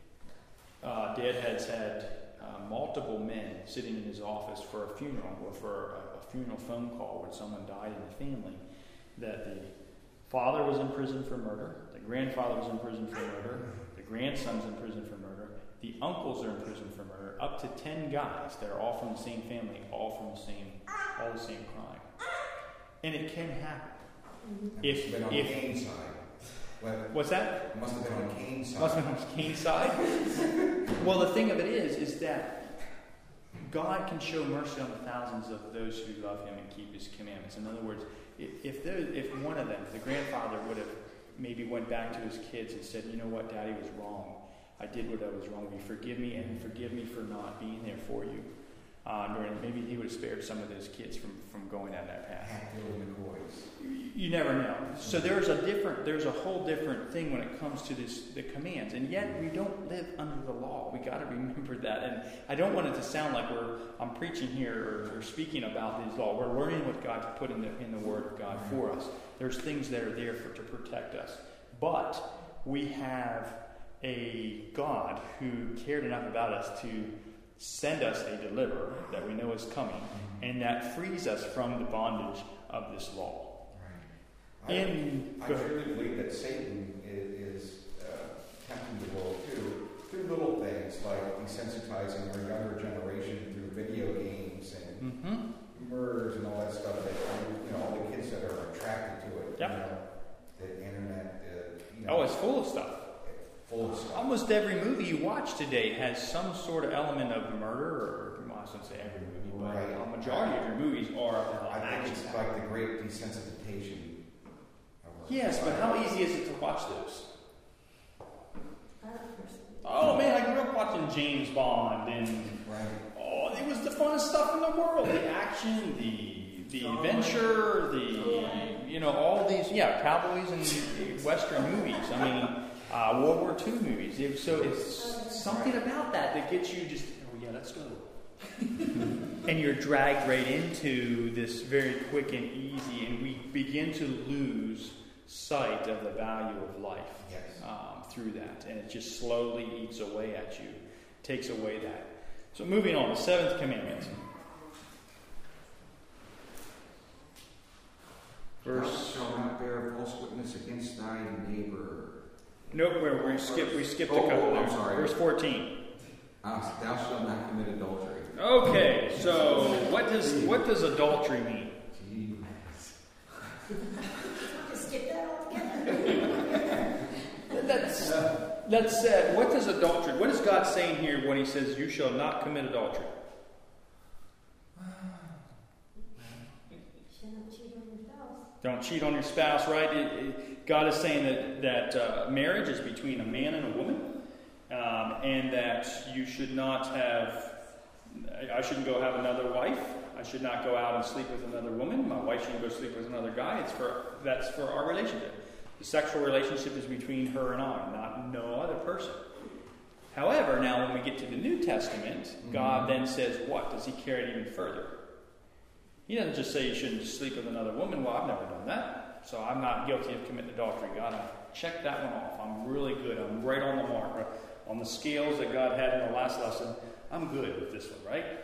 Dad has had multiple men sitting in his office for a funeral or for a funeral phone call when someone died in the family. That the father was in prison for murder, the grandfather was in prison for murder, the grandson's in prison for murder, the uncles are in prison for murder, up to 10 guys that are all from the same family, all the same crime. And it can happen. Must have been on Cain's side. What's that? Must have been on Cain's side. Must have been on Cain's side. Well, the thing of it is that God can show mercy on the thousands of those who love Him and keep His commandments. In other words, if one of them, the grandfather, would have maybe went back to his kids and said, "You know what, Daddy was wrong. I did what I was wrong. Will you forgive me and forgive me for not being there for you?" Maybe he would have spared some of those kids from going down that path. Hatfield and McCoys. You never know. So there's a whole different thing when it comes to the commands, and yet we don't live under the law. We got to remember that. And I don't want it to sound like I'm preaching here or speaking about His law. We're learning what God's put in the Word of God for us. There's things that are there to protect us, but we have a God who cared enough about us to send us a deliverer that we know is coming, and that frees us from the bondage of this law. Right. I truly believe that Satan is tempting the world too, through little things like desensitizing our younger generation through video games and murders and all that stuff. That all the kids that are attracted to it. Yep. The internet. It's full of stuff. Almost every movie you watch today has some sort of element of murder, or I shouldn't say every movie, but a majority of your movies are about I think action. it's like the great desensitization. Yes, but how easy is it to watch those? I don't personally. Oh man, I grew up watching James Bond, and it was the funnest stuff in the world. The action, the adventure, all these cowboys and Western movies. I mean, World War II movies. So it's something about that gets you just, let's go. And you're dragged right into this very quick and easy, and we begin to lose sight of the value of life through that. And it just slowly eats away at you, takes away that. So moving on, the seventh commandment. Thou shalt not bear false witness against thy neighbor. Nope, we skipped a Oh, couple I'm there. sorry. Verse 14. Thou shalt not commit adultery. Okay, so what does adultery mean? Just skip that altogether. That's said. What does adultery? What is God saying here when He says, "You shall not commit adultery"? Shouldn't cheat on your spouse. Don't cheat on your spouse, right? God is saying that marriage is between a man and a woman, and that you should not have. I shouldn't go have another wife. I should not go out and sleep with another woman. My wife shouldn't go sleep with another guy. That's for our relationship. The sexual relationship is between her and I, not no other person. However, now when we get to the New Testament, God then says, what? Does He carry it even further? He doesn't just say you shouldn't sleep with another woman. Well, I've never done that, so I'm not guilty of committing adultery. God, I checked that one off. I'm really good. I'm right on the mark. On the scales that God had in the last lesson, I'm good with this one, right?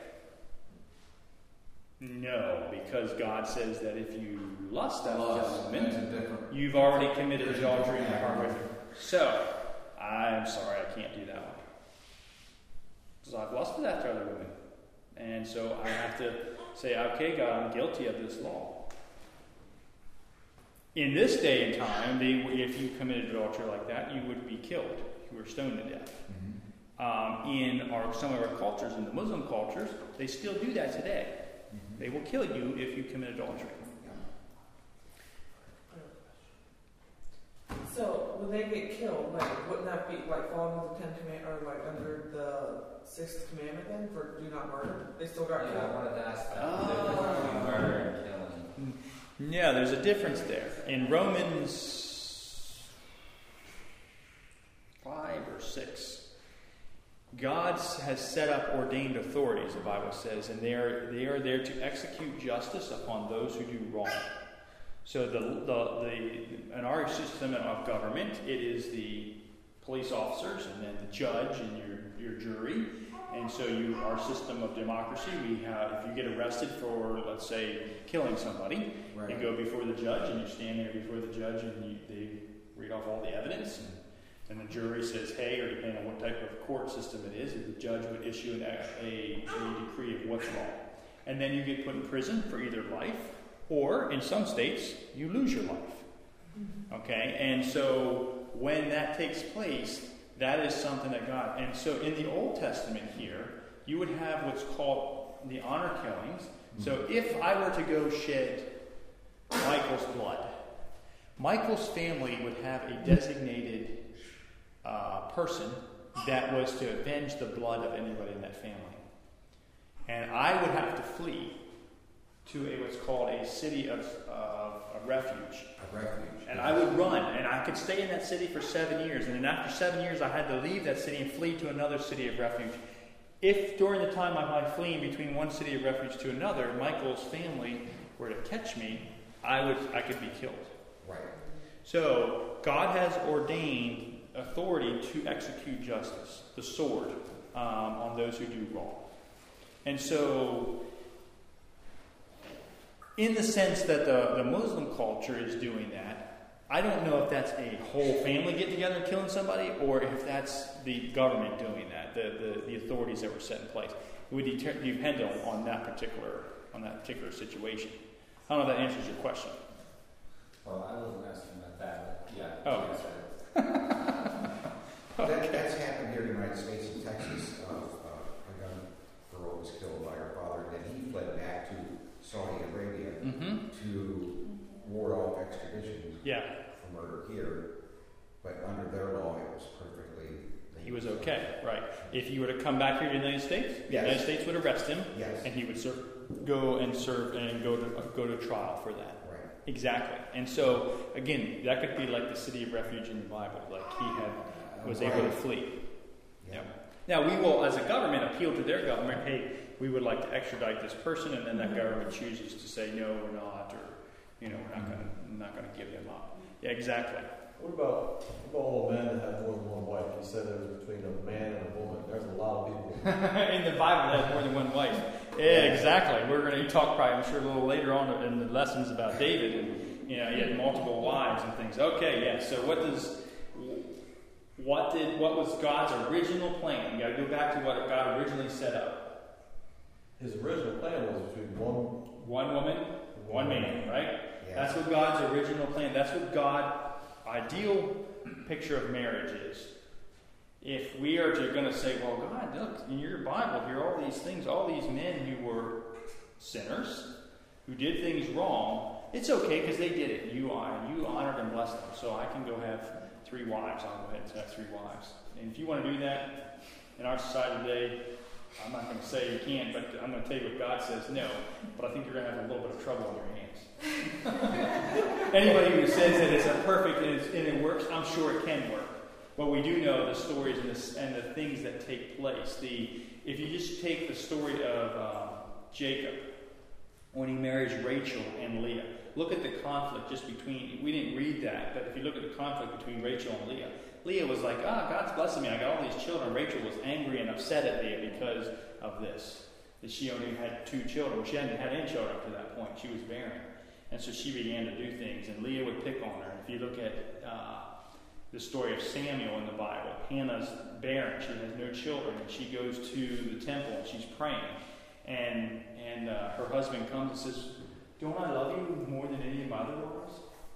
No, because God says that if you lust after a woman, you've already committed adultery in your heart with her. So, I'm sorry, I can't do that one. Because I've lusted after other women. And so I have to say, okay, God, I'm guilty of this law. In this day and time, if you committed adultery like that, you would be killed. You were stoned to death. In some of our cultures, in the Muslim cultures, they still do that today. They will kill you if you commit adultery. So when they get killed, like wouldn't that be like falling under the 10 commandment or like under the 6th commandment then for do not murder? They still got I killed. wanted to ask that. The difference between murder and killing. Yeah, there's a difference there. In Romans 5 or 6, God has set up ordained authorities, the Bible says, and they are there to execute justice upon those who do wrong. So in our system of government, it is the police officers and then the judge and your jury. And so our system of democracy, we have, if you get arrested for, let's say, killing somebody, you go before the judge and you stand there before the judge and they read off all the evidence. And the jury says, hey, or depending on what type of court system it is, the judge would issue a decree of what's wrong. And then you get put in prison for either life, or in some states, you lose your life. Okay? And so when that takes place, that is something that God... And so in the Old Testament here, you would have what's called the honor killings. So if I were to go shed Michael's blood, Michael's family would have a designated person that was to avenge the blood of anybody in that family. And I would have to flee to what's called a city of refuge. A refuge. And I would run, and I could stay in that city for 7 years. And then after 7 years, I had to leave that city and flee to another city of refuge. If during the time of my fleeing between one city of refuge to another, Michael's family were to catch me, I could be killed. Right. So God has ordained authority to execute justice, the sword, on those who do wrong. And so, in the sense that the Muslim culture is doing that, I don't know if that's a whole family getting together and killing somebody, or if that's the government doing that, the authorities that were set in place. It would depend on that particular situation. I don't know if that answers your question. Well, I wasn't asking about that, but yeah. Oh. That's happened here in the United States and Texas. A young girl was killed by her father, and then he fled back to Saudi Arabia to ward off extradition for murder here. But under their law, it was perfectly... He was okay, right. If he were to come back here to the United States, the United States would arrest him, and he would go to trial for that. Right. Exactly. And so, again, that could be like the city of refuge in the Bible, like he was able to flee. Yeah. Now, we will, as a government, appeal to their government, hey, we would like to extradite this person, and then that government chooses to say, no, we're not, or, we're not going to give them up. Yeah, exactly. What about all the men that have more than one wife? You said it was between a man and a woman. There's a lot of people. In the Bible, that has more than one wife. Yeah, exactly. We're going to talk probably, I'm sure, a little later on in the lessons about David, and he had multiple wives and things. Okay, yeah. So What was God's original plan? You got to go back to what God originally set up. His original plan was between one woman, one man, right? Yeah. That's what God's original plan. That's what God's ideal picture of marriage is. If we are going to say, well, God, look, in your Bible, here are all these things, all these men who were sinners, who did things wrong, it's okay because they did it. You honored and blessed them. So I can go have 3 wives. I'll go ahead and have 3 wives. And if you want to do that in our society today, I'm not going to say you can't, but I'm going to tell you what God says no. But I think you're going to have a little bit of trouble on your hands. Anybody who says that it's a perfect and it works, I'm sure it can work. But we do know the stories and the things that take place. If you just take the story of Jacob, when he marries Rachel and Leah, look at the conflict just between, we didn't read that, but if you look at the conflict between Rachel and Leah, Leah was like, God's blessing me, I got all these children. Rachel was angry and upset at Leah because of this. That she only had 2 children. She hadn't had any children up to that point. She was barren. And so she began to do things, and Leah would pick on her. If you look at the story of Samuel in the Bible, Hannah's barren. She has no children, and she goes to the temple, and she's praying. And her husband comes and says, don't I love you more than any of my other wives?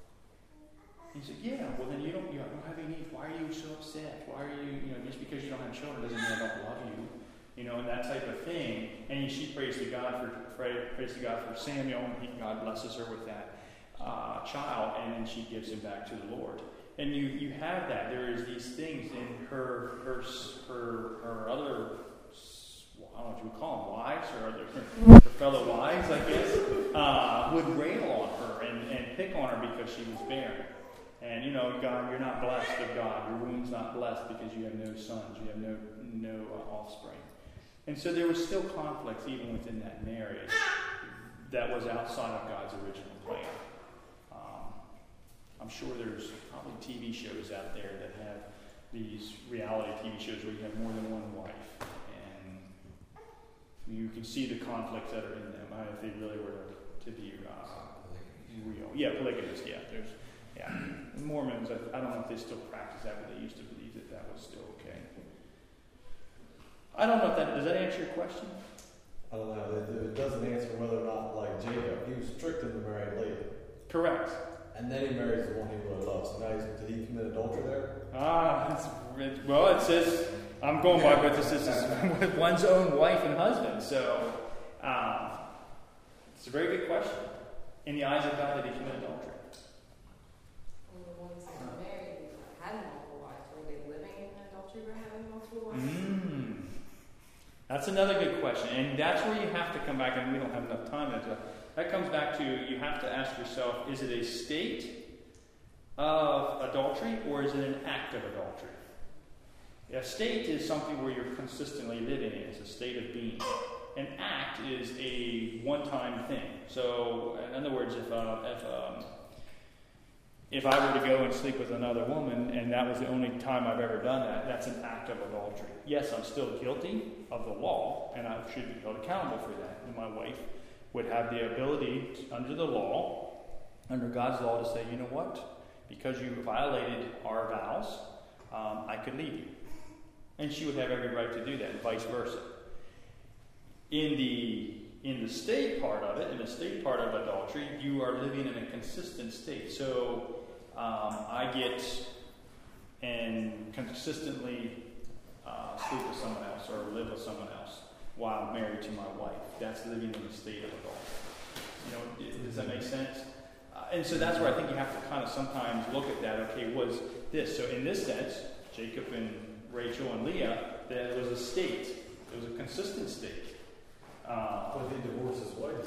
He said, yeah, well then you don't have any needs. Why are you so upset? Why are you, just because you don't have children doesn't mean I don't love you. And that type of thing. And she prays to God for Samuel, and God blesses her with that child, and then she gives him back to the Lord. And you have that. There is these things in her other, I don't know what you would call them, wives, or her fellow wives, I guess, would rail on her and pick on her because she was barren. And God, you're not blessed of God. Your womb's not blessed because you have no sons. You have no offspring. And so there was still conflicts even within that marriage that was outside of God's original plan. I'm sure there's probably TV shows out there that have these reality TV shows where you have more than one wife. And you can see the conflicts that are in them if they really were to be real. Yeah, polygamous, yeah. Mormons, I don't know if they still practice that, but they used to believe that was still okay. I don't know if does that answer your question? I don't know. It doesn't answer whether or not, like Jacob, he was strict in the married Leah. Correct. And then he marries the one he really loves. So now did he commit adultery there? Well, it says, I'm going by what this is, with one's own wife and husband. So, it's a very good question. In the eyes of God, did he commit adultery? Well, the ones that were married had multiple wives. Were they living in adultery or having multiple wives? That's another good question. And that's where you have to come back, and we don't have enough time to. That comes back to, you have to ask yourself, is it a state of adultery or is it an act of adultery? A state is something where you're consistently living in. It's a state of being. An act is a one-time thing. So, in other words, if I were to go and sleep with another woman and that was the only time I've ever done that, that's an act of adultery. Yes, I'm still guilty of the law, and I should be held accountable for that. And my wife would have the ability, under the law, under God's law, to say, you know what? Because you violated our vows, I could leave you. And she would have every right to do that, and vice versa. In the state part of it, in the state part of adultery, you are living in a consistent state. So I get and consistently sleep with someone else or live with someone else while I'm married to my wife. That's living in a state of adultery. Does that make sense? And so that's where I think you have to kind of sometimes look at that. Okay, was this? So in this sense, Jacob and Rachel and Leah, there was a state. It was a consistent state. But if he divorced his wife,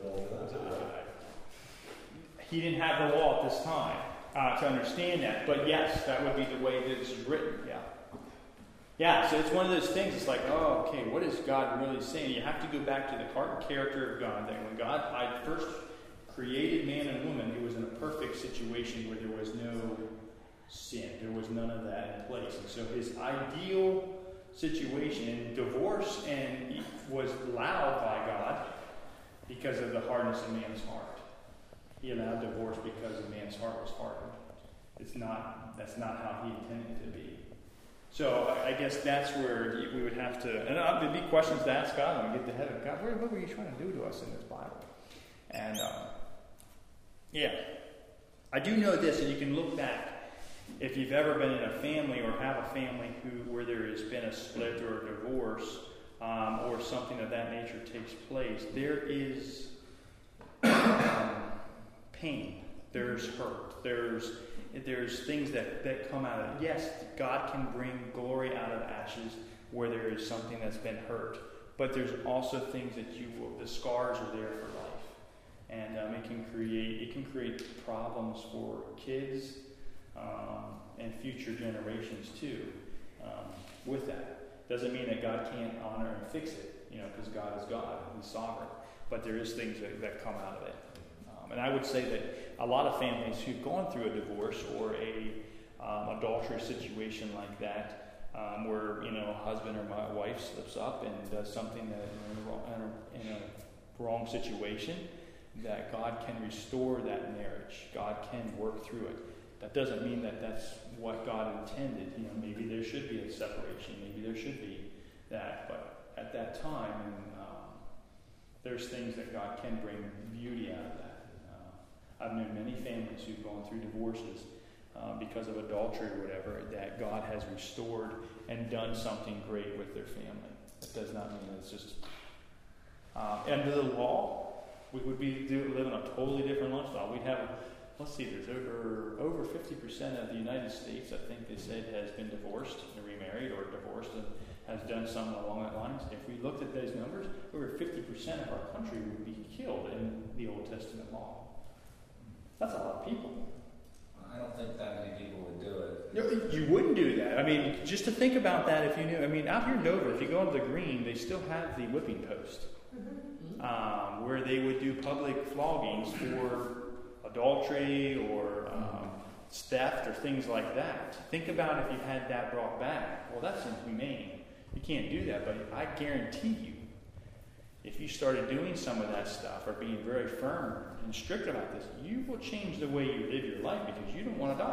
he didn't have the law at this time to understand that. But yes, that would be the way that this is written. Yeah. Yeah, so it's one of those things, it's like, oh, okay, what is God really saying? You have to go back to the heart and character of God. That when I first created man and woman, it was in a perfect situation where there was no sin. There was none of that in place. And so his ideal situation, and divorce was allowed by God because of the hardness of man's heart. He allowed divorce because of man's heart was hardened. That's not how he intended it to be. So I guess that's where we would have to, and there'd be questions to ask God when we get to heaven. God, what were you trying to do to us in this Bible? And I do know this, and you can look back. If you've ever been in a family or have a family where there has been a split or a divorce or something of that nature takes place, there is pain. There's hurt. There's things that come out of it. Yes, God can bring glory out of ashes where there is something that's been hurt. But there's also things that the scars are there for life. And it can create problems for kids and future generations too with that. Doesn't mean that God can't honor and fix it, because God is God and He's sovereign. But there is things that come out of it. And I would say that a lot of families who've gone through a divorce or a adulterous situation like that, where a husband or my wife slips up and does something that in a wrong situation, that God can restore that marriage. God can work through it. That doesn't mean that that's what God intended. Maybe there should be a separation. Maybe there should be that. But at that time, there's things that God can bring beauty out of that. I've known many families who've gone through divorces because of adultery or whatever, that God has restored and done something great with their family. That does not mean it's just... under the law, we would be living a totally different lifestyle. We'd have, there's over 50% of the United States, I think they said, has been divorced and remarried or divorced and has done something along that lines. If we looked at those numbers, over 50% of our country would be killed in the Old Testament law. That's a lot of people. I don't think that many people would do it. No, you wouldn't do that. Just to think about that, if you knew. Out here in Nova, if you go into the Green, they still have the whipping post, where they would do public floggings for adultery or theft or things like that. Think about if you had that brought back. Well, that's inhumane. You can't do that, but I guarantee you, if you started doing some of that stuff or being very firm and strict about this, you will change the way you live your life because you don't want to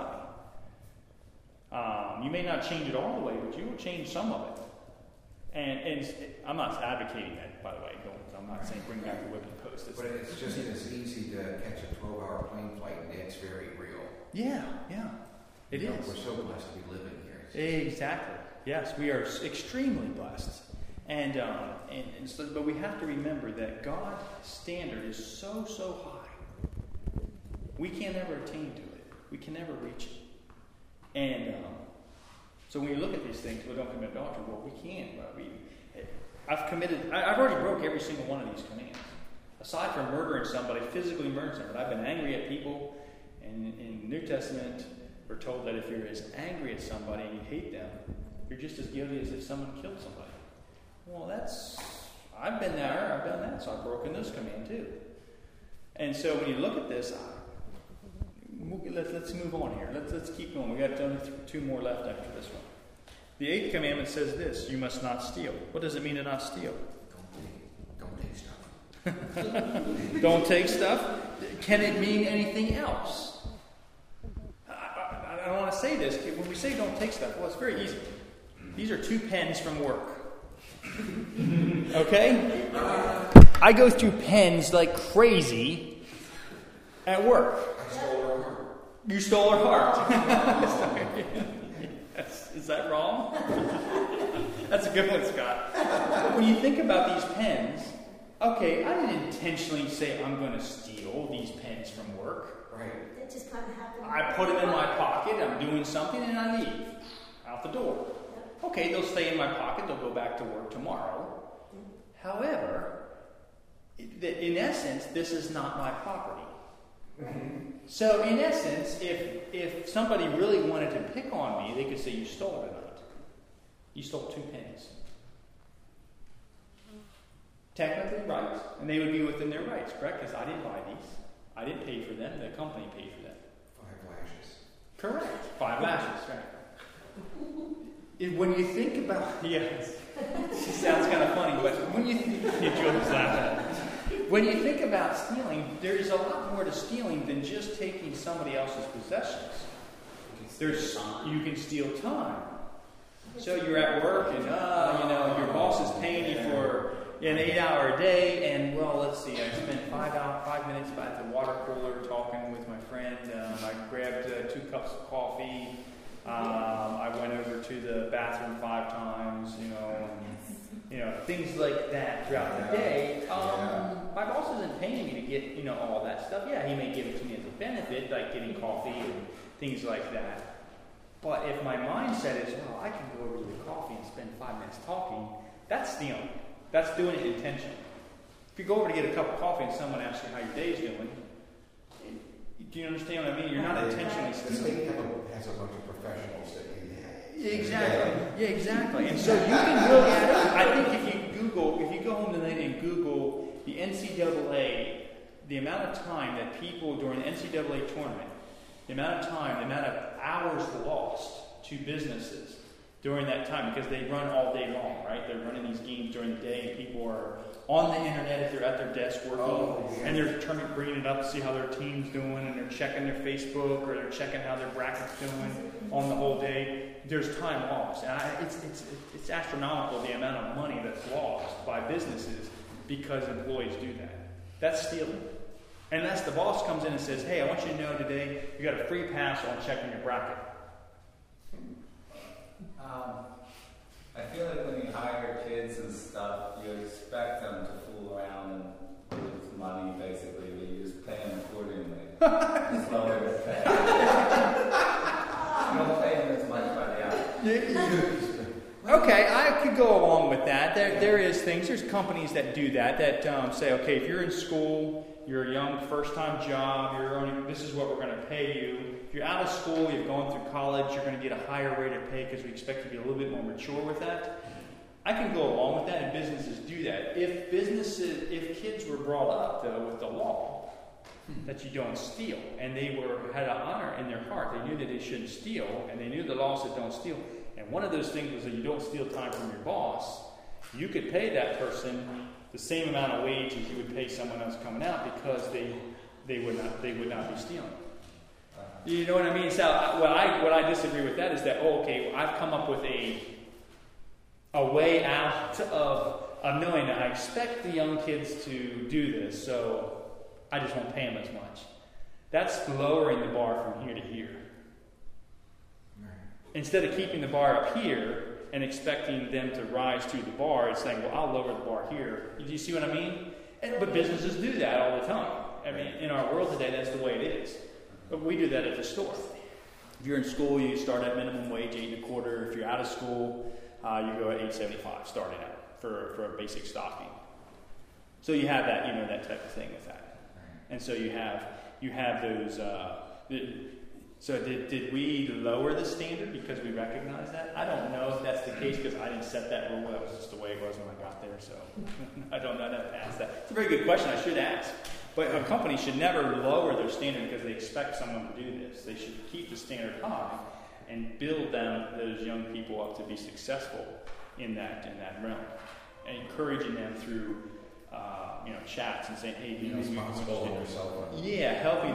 die. You may not change it all the way, but you will change some of it. And I'm not advocating that, by the way. I'm not saying bring back the whipping post. But it's just as easy to catch a 12-hour plane flight, and it's very real. Yeah. It is. We're so blessed to be living here. Exactly. Yes, we are extremely blessed. But we have to remember that God's standard is so high. We can't ever attain to it. We can never reach it. And so when you look at these things, don't commit adultery. Well, we can't. I've already broke every single one of these commands. Aside from murdering somebody, physically murdering somebody, I've been angry at people. And in the New Testament, we're told that if you're as angry at somebody and you hate them, you're just as guilty as if someone killed somebody. Well, I've been there, I've done that, so I've broken this command too. And so when you look at this, let's move on here. Let's keep going. We got only 2 more left after this one. The 8th commandment says this: you must not steal. What does it mean to not steal? Don't take stuff. Don't take stuff? Can it mean anything else? I want to say this. When we say don't take stuff, well, it's very easy. These are 2 pens from work. Okay? I go through pens like crazy at work. I stole her heart. You stole her heart. Yes. Is that wrong? That's a good one, Scott. When you think about these pens, okay, I didn't intentionally say I'm going to steal these pens from work. Right. That just kind of happened. I put them in my pocket, I'm doing something, and I leave. Out the door. Okay, they'll stay in my pocket, they'll go back to work tomorrow. However, in essence, this is not my property. So in essence, if somebody really wanted to pick on me, they could say, you stole it tonight. You stole 2 pens. Technically, right. And they would be within their rights, correct? Because I didn't buy these. I didn't pay for them. The company paid for them. 5 lashes. Correct. 5 lashes, right. When you think about... Yes. It sounds kind of funny, but when you when you think about stealing, there's a lot more to stealing than just taking somebody else's possessions. You can steal time. So you're at work and, your boss is paying you for an 8-hour day, and well, let's see, I spent 5 minutes at the water cooler talking with my friend. I grabbed 2 cups of coffee. I went over to the bathroom 5 times, and, things like that throughout the day. My boss isn't paying me to get, all that stuff. Yeah, he may give it to me as a benefit, like getting coffee and things like that. But if my mindset is, I can go over to the coffee and spend 5 minutes talking, that's stealing. That's doing it intentionally. If you go over to get a cup of coffee and someone asks you how your day's doing, do you understand what I mean? You're not intentionally stealing. The state has a bunch of professionals that do that. Exactly. Yeah, exactly. And so you can look at it. I think if you go home tonight and Google the NCAA, the amount of time that people during the NCAA tournament, the amount of hours lost to businesses during that time, because they run all day long, right? They're running these games during the day, and people are on the internet if they're at their desk working, and they're bringing it up to see how their team's doing, and they're checking their Facebook, or they're checking how their bracket's doing on the whole day. There's time lost, and it's astronomical the amount of money that's lost by businesses because employees do that. That's stealing. Unless the boss comes in and says, "Hey, I want you to know today you got a free pass on checking your bracket." I feel like when you hire kids and stuff, you expect them to fool around and lose money, basically, but you just pay them accordingly. Just lower the pay. You don't pay them as much by the hour. Okay, I could go along with that. There's companies that do that say, okay, if you're in school, you're a young first-time job, this is what we're going to pay you. If you're out of school, you've gone through college, you're going to get a higher rate of pay because we expect you to be a little bit more mature with that. I can go along with that, and businesses do that. If kids were brought up, though, with the law that you don't steal, and they had an honor in their heart, they knew that they shouldn't steal, and they knew the law said don't steal, and one of those things was that you don't steal time from your boss, you could pay that person the same amount of wage as you would pay someone else coming out because they would not be stealing. You know what I mean? So what I disagree with that is that I've come up with a way out of knowing that I expect the young kids to do this, so I just won't pay them as much. That's lowering the bar from here to here. Instead of keeping the bar up here and expecting them to rise to the bar, it's saying, well, I'll lower the bar here. Do you see what I mean? But businesses do that all the time. I mean, in our world today, that's the way it is. But we do that at the store. If you're in school, you start at minimum wage, $8.25. If you're out of school, you go at $8.75 starting out for a basic stocking. So you have that, that type of thing with that. And so you have those. So did we lower the standard because we recognize that? I don't know if that's the case because I didn't set that rule. That was just the way it was when I got there. So I don't know how to ask that. It's a very good question. I should ask. But a company should never lower their standard because they expect someone to do this. They should keep the standard high and build those young people up to be successful in that realm, and encouraging them through chats and saying, "Hey, be responsible for yourself." Yeah, helping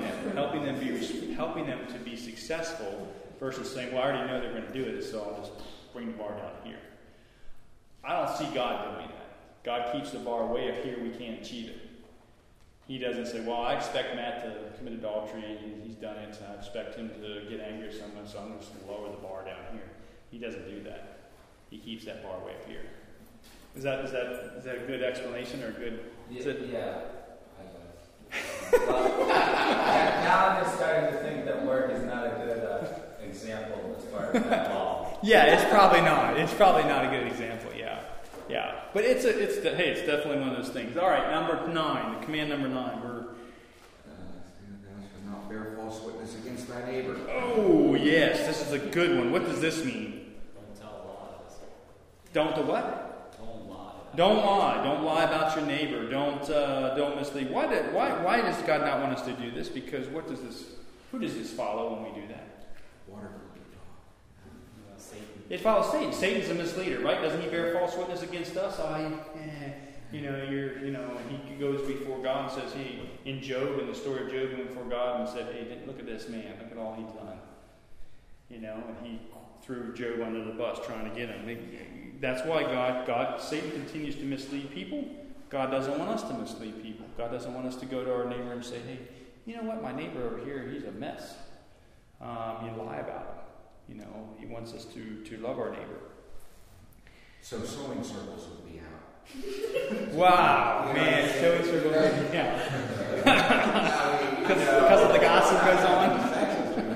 them to be successful versus saying, "Well, I already know they're going to do it, so I'll just bring the bar down here." I don't see God doing that. God keeps the bar way up here. We can't achieve it. He doesn't say, "Well, I expect Matt to commit adultery, and he's done it, so I expect him to get angry at someone, so I'm just going to lower the bar down here." He doesn't do that. He keeps that bar way up here. Is that a good explanation or a good? Yeah, I guess. Now I'm just starting to think that work is not a good example as far as that law. Yeah, it's probably not. It's probably not a good example. Yeah. But it's definitely one of those things. All right, number 9, command number 9. Thou shalt not bear false witness against thy neighbor. Oh yes, this is a good one. What does this mean? Don't tell lies. Don't do what? Don't lie. Don't lie about your neighbor. Don't mislead. Why does God not want us to do this? Because who does this follow when we do that? Water. Satan. It follows Satan. Satan's a misleader, right? Doesn't he bear false witness against us? He goes before God and says, "Hey," in Job, in the story of Job, he went before God and said, "Hey, look at this man. Look at all he's done." And he threw Job under the bus trying to get him. That's why Satan continues to mislead people. God doesn't want us to mislead people. God doesn't want us to go to our neighbor and say, hey, you know what, my neighbor over here, he's a mess. You lie about him. He wants us to love our neighbor. So sewing circles would be out. Wow, man, sewing circles would be out. Because of the gossip goes on.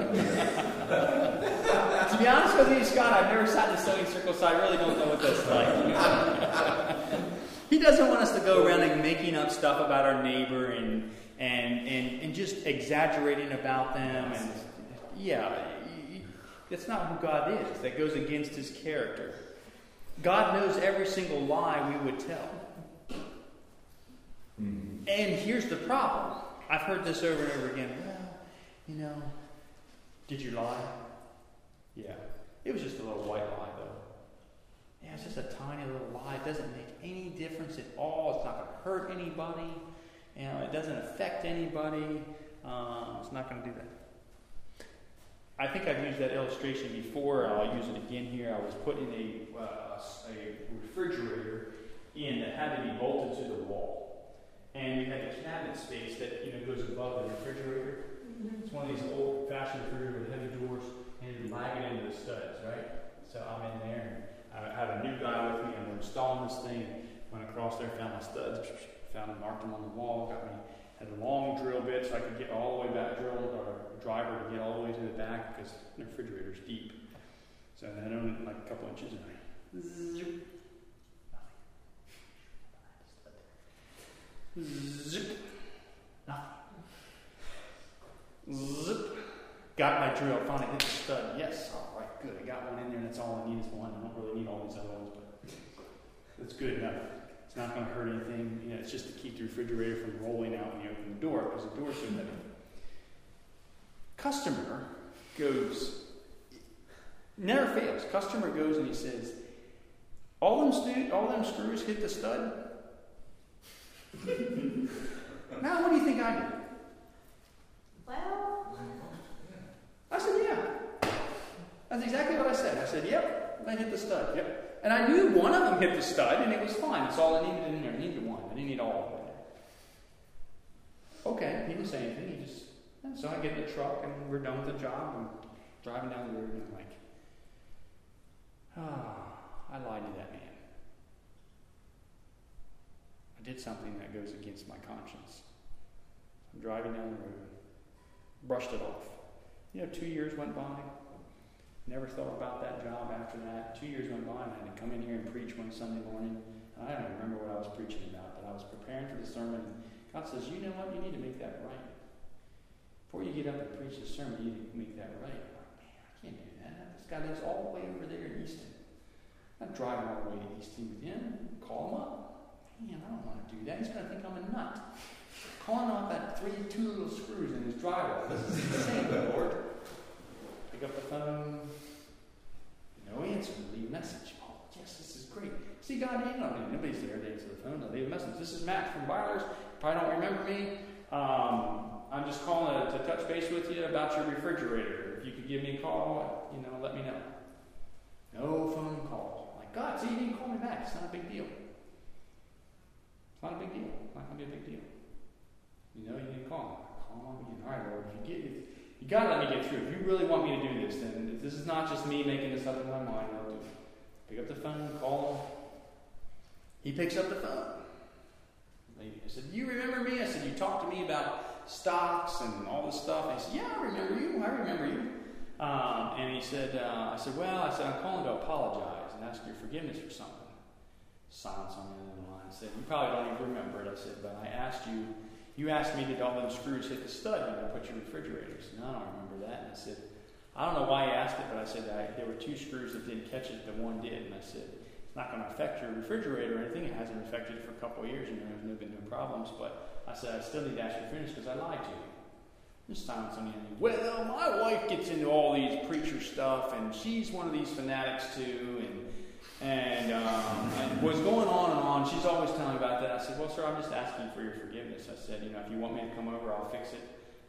To be honest with you, Scott, I've never sat in a sewing circle, so I really don't know what that's like. He doesn't want us to go around and making up stuff about our neighbor and just exaggerating about them. And that's not who God is. That goes against His character. God knows every single lie we would tell. Mm-hmm. And here's the problem. I've heard this over and over again. Well, did you lie? Yeah. It was just a little white lie, though. Yeah, it's just a tiny little lie. It doesn't make any difference at all. It's not going to hurt anybody. It doesn't affect anybody. It's not going to do that. I think I've used that illustration before. I'll use it again here. I was putting a refrigerator in that had to be bolted to the wall. And we had a cabinet space that goes above the refrigerator. Mm-hmm. It's one of these old-fashioned refrigerators with heavy doors, and you lag it into the studs, right? So I'm in there, and I had a new guy with me, and we're installing this thing. Went across there, found my studs, found them, marked them on the wall, had a long drill bit so I could get all the way back, driver to get all the way to the back because the refrigerator's deep. So I had only like a couple inches, and zip, nothing. Zip. Got my drill, finally hit the stud. Yes, all right, good. I got one in there, and that's all I need is one. I don't really need all these other ones, but it's good enough. It's not going to hurt anything. It's just to keep the refrigerator from rolling out when you open the door because the door's so heavy. Customer goes, never fails. Customer goes and he says, all them screws hit the stud? Now, what do you think I did? Well, I said, yeah. That's exactly what I said. I said, yep, I hit the stud. Yep. And I knew one of them hit the stud, and it was fine. That's all I needed in there. I needed one. I didn't need all of them. Okay, he didn't say anything. So I get in the truck, and we're done with the job. I'm driving down the road, and I'm like, I lied to that man. I did something that goes against my conscience. I'm driving down the road, brushed it off. 2 years went by. Never thought about that job after that. 2 years went by, and I had to come in here and preach one Sunday morning. I don't remember what I was preaching about, but I was preparing for the sermon. And God says, you know what? You need to make that right. Before you get up and preach the sermon, you need to make that right. I'm like, man, I can't do that. This guy lives all the way over there in Easton. I'm not driving all the way to Easton with him. Call him up. Man, I don't want to do that. He's going to think I'm a nut. Calling off that two little screws in his driveway. This is insane, Lord. Pick up the phone. No answer. Leave a message. Oh, yes, this is great. See, God, nobody's there to answer the phone. I'll leave a message. This is Matt from Byler's. Probably don't remember me. I'm just calling to touch base with you about your refrigerator. If you could give me a call, let me know. No phone call. Like, God, see, you didn't call me back. It's not a big deal. It's not a big deal. It's not going to be a big deal. You didn't call me. Call him up again. All right, Lord, you got to let me get through. If you really want me to do this, then if this is not just me making this up in my mind, I'll do it. Pick up the phone, call him. He picks up the phone. I said, do you remember me? I said, you talked to me about stocks and all this stuff. And he said, yeah, I remember you. And he said, I'm calling to apologize and ask your forgiveness for something. Silence on the end of the line. I said, you probably don't even remember it. I said, but I asked you. You asked me, did all them screws hit the stud when I put your refrigerator? He said, no, I don't remember that. And I said, I don't know why you asked it, but I said, there were 2 screws that didn't catch it, but one did. And I said, it's not going to affect your refrigerator or anything. It hasn't affected it for a couple of years, and there's been no problems. But I said, I still need to ask your forgiveness because I lied to you. Just silence on the end. Well, my wife gets into all these preacher stuff, and she's one of these fanatics too, and was going on and on. She's always telling me about that. I said, well, sir, I'm just asking for your forgiveness. I said, if you want me to come over, I'll fix it.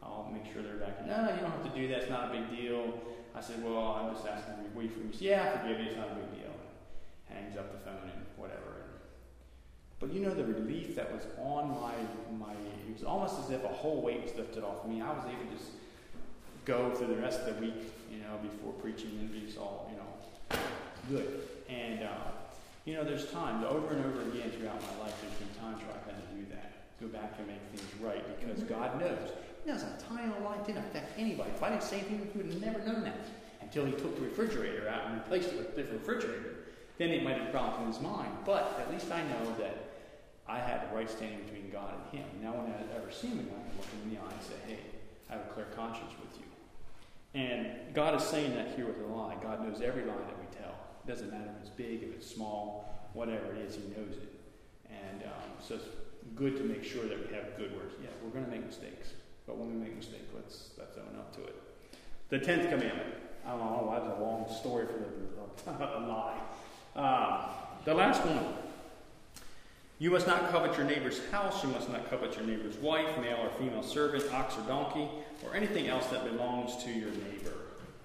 I'll make sure they're back. No, you don't have to do that. It's not a big deal. I said, well, I'm just asking to be for you. He said, yeah, I forgive you. It's not a big deal. Hangs up the phone and whatever. But you know the relief that was on my it was almost as if a whole weight was lifted off me. I was able to just go through the rest of the week, before preaching and be all, good. And, there's times over and over again throughout my life, there's been times where I've had to do that. Go back and make things right because God knows. He knows a tiny little light didn't affect anybody. If I didn't say anything, he would have never known that until he took the refrigerator out and replaced it with a different refrigerator. Then it might have dropped in his mind. But at least I know that I had the right standing between God and him. Now when I ever see him again, I can look him in the eye and say, hey, I have a clear conscience with you. And God is saying that here with a lie. God knows every lie that we tell. It doesn't matter if it's big, if it's small, whatever it is, he knows it. And so it's good to make sure that we have good words. Yeah, we're going to make mistakes. But when we make mistakes, let's own up to it. The 10th commandment. I don't know, that was a long story for the lie. The last one. You must not covet your neighbor's house. You must not covet your neighbor's wife, male or female servant, ox or donkey, or anything else that belongs to your neighbor.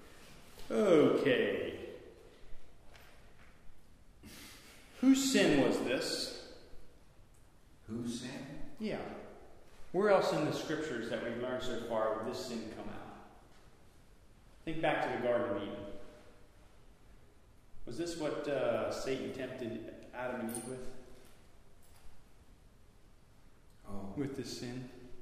Okay. Whose sin was this? Whose sin? Yeah. Where else in the scriptures that we've learned so far would this sin come out? Think back to the Garden of Eden. Was this what Satan tempted Adam and Eve with? Oh. With this sin?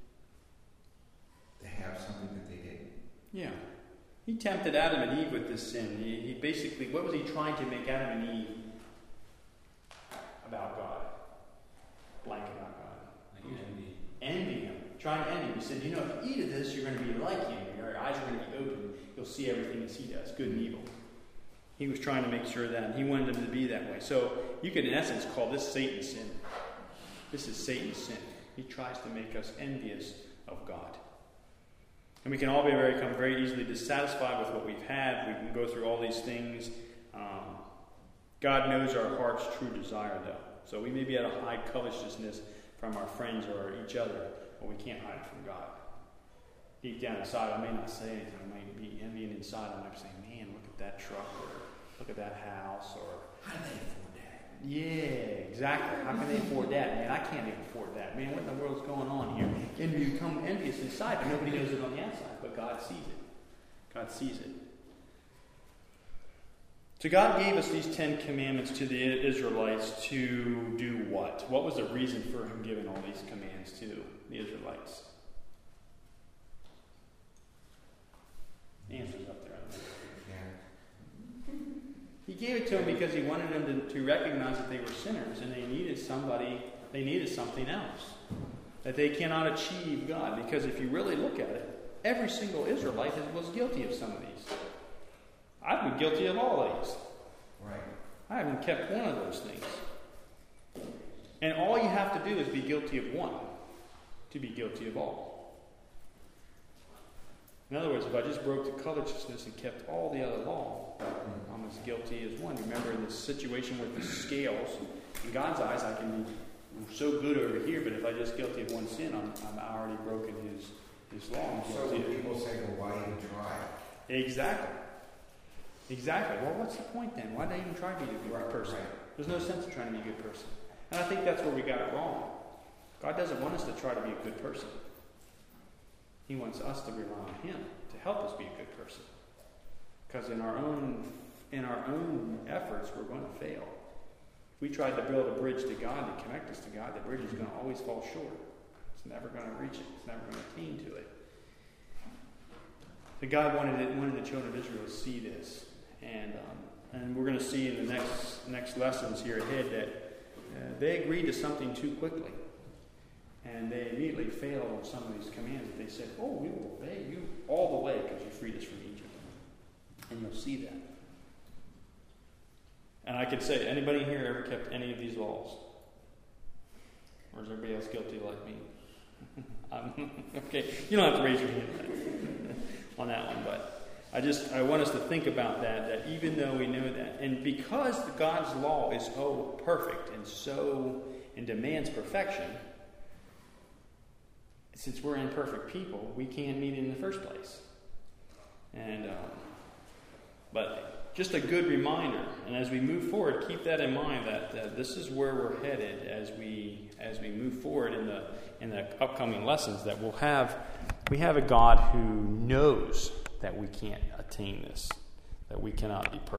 To have something that they didn't. Yeah. He tempted Adam and Eve with this sin. He basically, what was he trying to make Adam and Eve about God? Blank about God. Like envy. Envy him. Trying to envy him. He said, if you eat of this, you're going to be like him. Your eyes are going to be open. You'll see everything as he does, good and evil. He was trying to make sure that he wanted them to be that way. So you could, in essence, call this Satan's sin. This is Satan's sin. He tries to make us envious of God. And we can all become very easily dissatisfied with what we've had. We can go through all these things. God knows our heart's true desire, though. So we may be able to hide covetousness from our friends or each other, but we can't hide it from God. Deep down inside, I may not say anything. I might be envying inside. I might be saying, man, look at that truck, or look at that house, or how do they afford that? Yeah, exactly. How can they afford that? Man, I can't even afford that. Man, what in the world's going on here? And you become envious inside, but nobody knows it on the outside. But God sees it. God sees it. So God gave us these 10 commandments to the Israelites to do what? What was the reason for him giving all these commands to the Israelites? The answer's up there. Yeah. He gave it to them because he wanted them to recognize that they were sinners and they needed something else. That they cannot achieve God. Because if you really look at it, every single Israelite was guilty of some of these. I've been guilty of all of these. Right. I haven't kept one of those things. And all you have to do is be guilty of one to be guilty of all. In other words, if I just broke the covetousness and kept all the other law, I'm as guilty as one. Remember in this situation with the scales, in God's eyes I can be so good over here, but if I just guilty of one sin, I'm already broken his law. So when people say, well, why even try? Exactly. Well, what's the point then? Why not even try to be a good person? Right. There's no sense in trying to be a good person. And I think that's where we got it wrong. God doesn't want us to try to be a good person. He wants us to rely on him to help us be a good person. Because in our own efforts, we're going to fail. If we tried to build a bridge to God to connect us to God, the bridge is going to always fall short. It's never going to reach it. It's never going to attain to it. So God wanted the children of Israel to see this. And we're going to see in the next lessons here ahead that they agreed to something too quickly. And they immediately failed on some of these commands. They said, oh, we will obey you all the way because you freed us from Egypt. And you'll see that. And I can say, anybody here ever kept any of these laws? Or is everybody else guilty like me? Okay, you don't have to raise your hand on that one, but I want us to think about that even though we know that, and because God's law is so perfect and demands perfection, since we're imperfect people, we can't meet in the first place. And but just a good reminder, and as we move forward, keep that in mind that this is where we're headed as we move forward in the upcoming lessons. That we have a God who knows that we can't attain this, that we cannot be perfect.